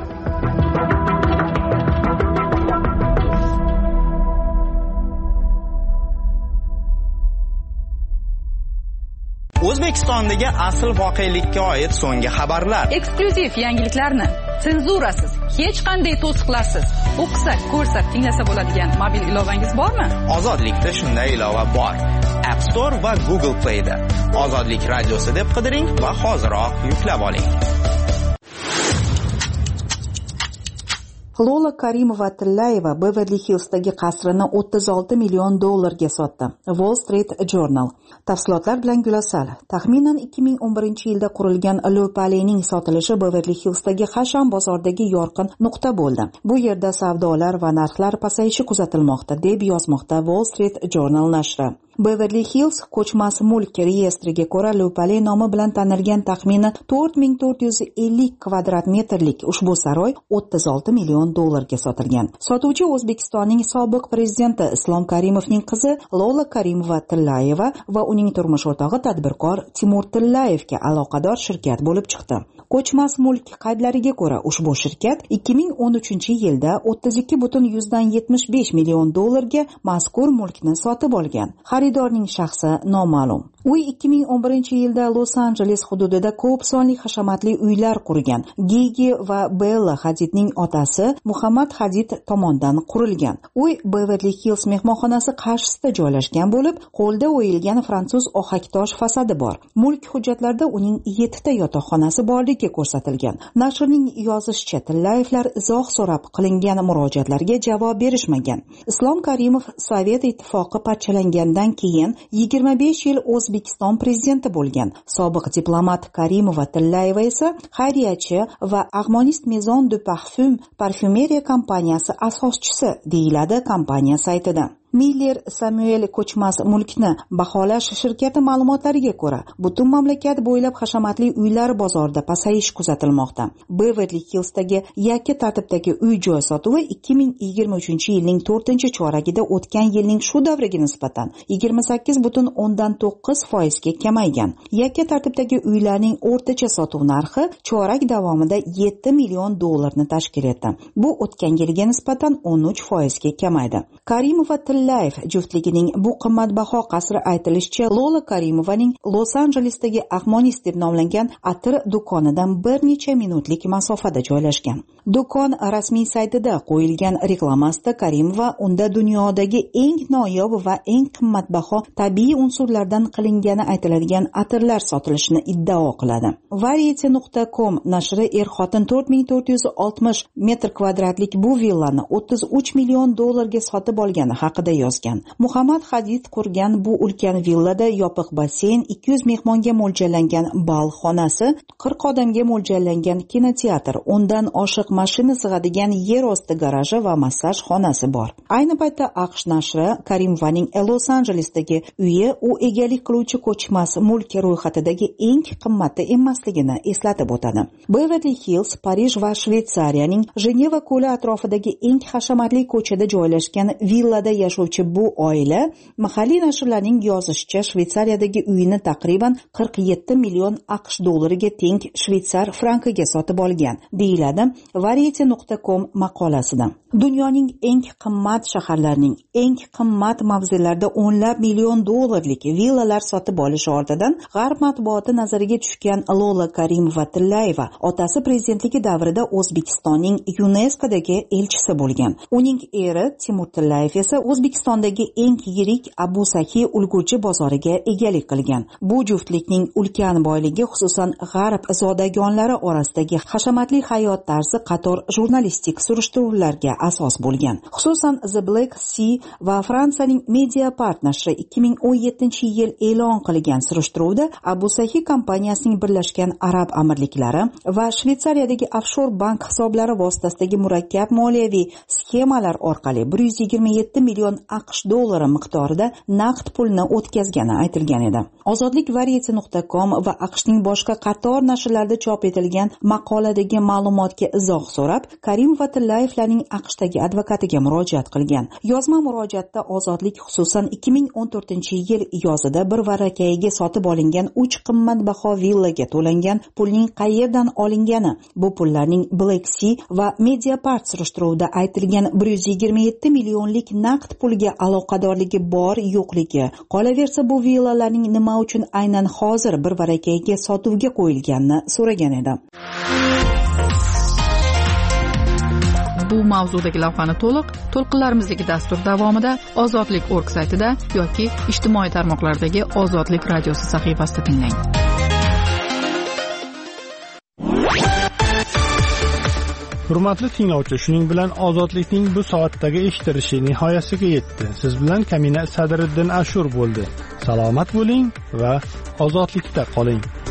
Q: O'zbekistondagi asl voqelikka oid so'nggi xabarlar.
D: Eksklyuziv yangiliklarni senzurasiz, hech qanday to'siqlarsiz o'qisak, ko'rsak, tinglasa bo'ladigan mobil ilovangiz bormi?
Q: Ozodlikda shunday ilova bor. App Store va Google Play da. Ozodlik radiosi deb qidiring va hoziroq yuklab oling.
H: Lola Karimova-Tillayeva Beverly Hillsdagi qasrini $36 million sotdi. Wall Street Journal. Tafsilotlar bilan Gulasal. Taxminan 2011-yilda qurilgan Lo'palening sotilishi Beverly Hillsdagi hasham bozordagi yorqin nuqta bo'ldi. Bu yerda savdolar va narxlar pasayishi kuzatilmoqda, deb yozmoqda Wall Street Journal nashri. Beverly Hills ko'chmas mulk reyestriga ko'ra Lo'pale nomi bilan tanilgan taxminan 4450 kvadrat metrlik ushbu saroy $36 million sotilgan. Sotuvchi O'zbekistonning sobiq prezidenti Islom Karimovning qizi Lola Karimova-Tillayeva va uning turmush o'rtog'i tadbirkor Timur Tillayevga aloqador shirkat bo'lib chiqdi. Ko'chmas mulk qaydlariga ko'ra ushbu shirkat 2013-yilda $32,75 million mazkur mulkni sotib olgan. Xaridorning shaxsi noma'lum. U 2011-yilda Los-Anjeles hududida ko'p sonli hashamatli uylar qurgan. Gigi va Bella Hadidning otasi Muhammad Hadid tomonidan qurilgan. Uy Beverly Hills mehmonxonasi qarshisida joylashgan bo'lib, qo'lda o'yilgan fransuz ohaktosh fasadi bor. Mulk hujjatlarida uning 7 ta yotoqxonasi borligi ko'rsatilgan. Nashrning yozishicha, Tillayevlar izoh so'rab qilingan murojaatlarga javob berishmagan. Islom Karimov Sovet ittifoqi parchalangandan keyin 25 yil O'zbekiston prezidenti bo'lgan. Sobiq diplomat Karimova-Tillayeva esa xayriyachi va Harmonist Maison de parfumeriya kompaniyasi asoschisi deyiladi kompaniya saytida. Miller Samuel ko'chmas mulkni baholash shirkati ma'lumotlariga ko'ra, butun mamlakat bo'ylab hashamatli uylar bozorida pasayish kuzatilmoqda. Beverly Hillsdagi yakka tartibdagi uy-joy sotuvi 2023-yilning 4-choragida o'tgan yilning shu davriga nisbatan 28,9% ga kamaygan. Yakka tartibdagi uylarning o'rtacha sotuv narxi chorak davomida $7 million tashkil etdi. Bu o'tgan yilga nisbatan 13% ga kamaydi. Karimova Tillayev juftligining bu qimmatbaho qasri aytilishicha Lola Karimovaning Los-Anjelesdagi Harmonist deb nomlangan atir do'konidan bir necha minutlik masofada joylashgan. Do'kon rasmiy saytida qo'yilgan reklamasida Karimova unda dunyodagi eng noyob va eng qimmatbaho tabiiy unsurlardan qilingani aytiladigan atirlar sotilishini iddao qiladi. Variety.com nashri er-xotin 4460 metr kvadratlik bu villani $33 million ga sotib olgani haqida yozgan. Muhammad Hadid qurgan bu ulkan villada yopiq basseyn, 200 mehmonga mo'ljallangan bal xonasi, 40 odamga mo'ljallangan kinoteatr, undan oshiq mashina sig'adigan yer osti garaji va massaj xonasi bor. Ayni paytda AQSh nashri Karimovaning Los-Anjelesdagi uyi u egalik qiluvchi ko'chmas mulk ro'yxatidagi eng qimmati emasligini eslatib o'tadi. Beverly Hills, Parij va Shveysariyaning Jeneva ko'li atrofidagi eng hashamatli ko'chada joylashgan villada yashovchi yashovchi bu oila mahalliy nashrlarning yozishicha Shveysariyadagi uyini taqriban 47 million AQSh dollariga teng shvetsar frankiga sotib olgan, deyiladi Variety.com maqolasida. Dunyoning eng qimmat shaharlarining eng qimmat mavzelarida o'nlab million dollarlik villalar sotib olish ortidan G'arb matbuoti nazariga tushgan Lola Karimova-Tillayeva otasi prezidentligi davrida O'zbekistonning UNESCOdagi elchisi bo'lgan. Uning eri Timur Tillayev esa O'zbekistondagi eng yirik Abu Sahi ulgurji bozoriga egalik qilgan. Bu juftlikning ulkan boyligi xususan G'arb zodagonlari orasidagi hashamatli hayot tarzi qator jurnalistik surishtiruvlarga asos bo'lgan. Xususan The Black Sea va Fransiyaning Mediapart nashri 2017-yil e'lon qilgan surishtiruvda Abu Sahi kompaniyasining Birlashgan Arab Amirliklari va Shveysariyadagi offshor bank hisoblari vositasidagi murakkab moliyaviy sxemalar orqali 127 million AQSh dollari miqdorida naqd pulni o'tkazgani aytilgan edi. Ozodlik Variety.com va AQShning boshqa qator nashrlarida chop etilgan maqoladagi ma'lumotga izoh so'rab, Karimova Tillayevlarning AQShdagi advokatiga murojaat qilgan. Yozma murojaatda Ozodlik xususan 2014-yil yozida bir varakayiga sotib olingan 3 qimmatbaho villaga to'langan pulning qayerdan olingani, bu pullarning Black Sea va Mediapart surishtiruvida aytilgan 127 millionlik naqd pulga aloqadorligi bor yo'qligi, qolaversa bu villalarning nima uchun aynan hozir bir varakayiga sotuvga qo'yilganini so'ragan edi.
D: Bu mavzudagi lavhani to'lqinlarimizdagi dastur davomida ozodlik.org saytida yoki ijtimoiy tarmoqlardagi Ozodlik radiosi sahifasida tinglang.
A: Hurmatli tinglovchi, shuning bilan Ozodlikning bu soatdagi eshittirishi nihoyasiga yetdi. Siz bilan Kamina Sadriddin Ashur bo'ldi. Salomat bo'ling va ozodlikda qoling.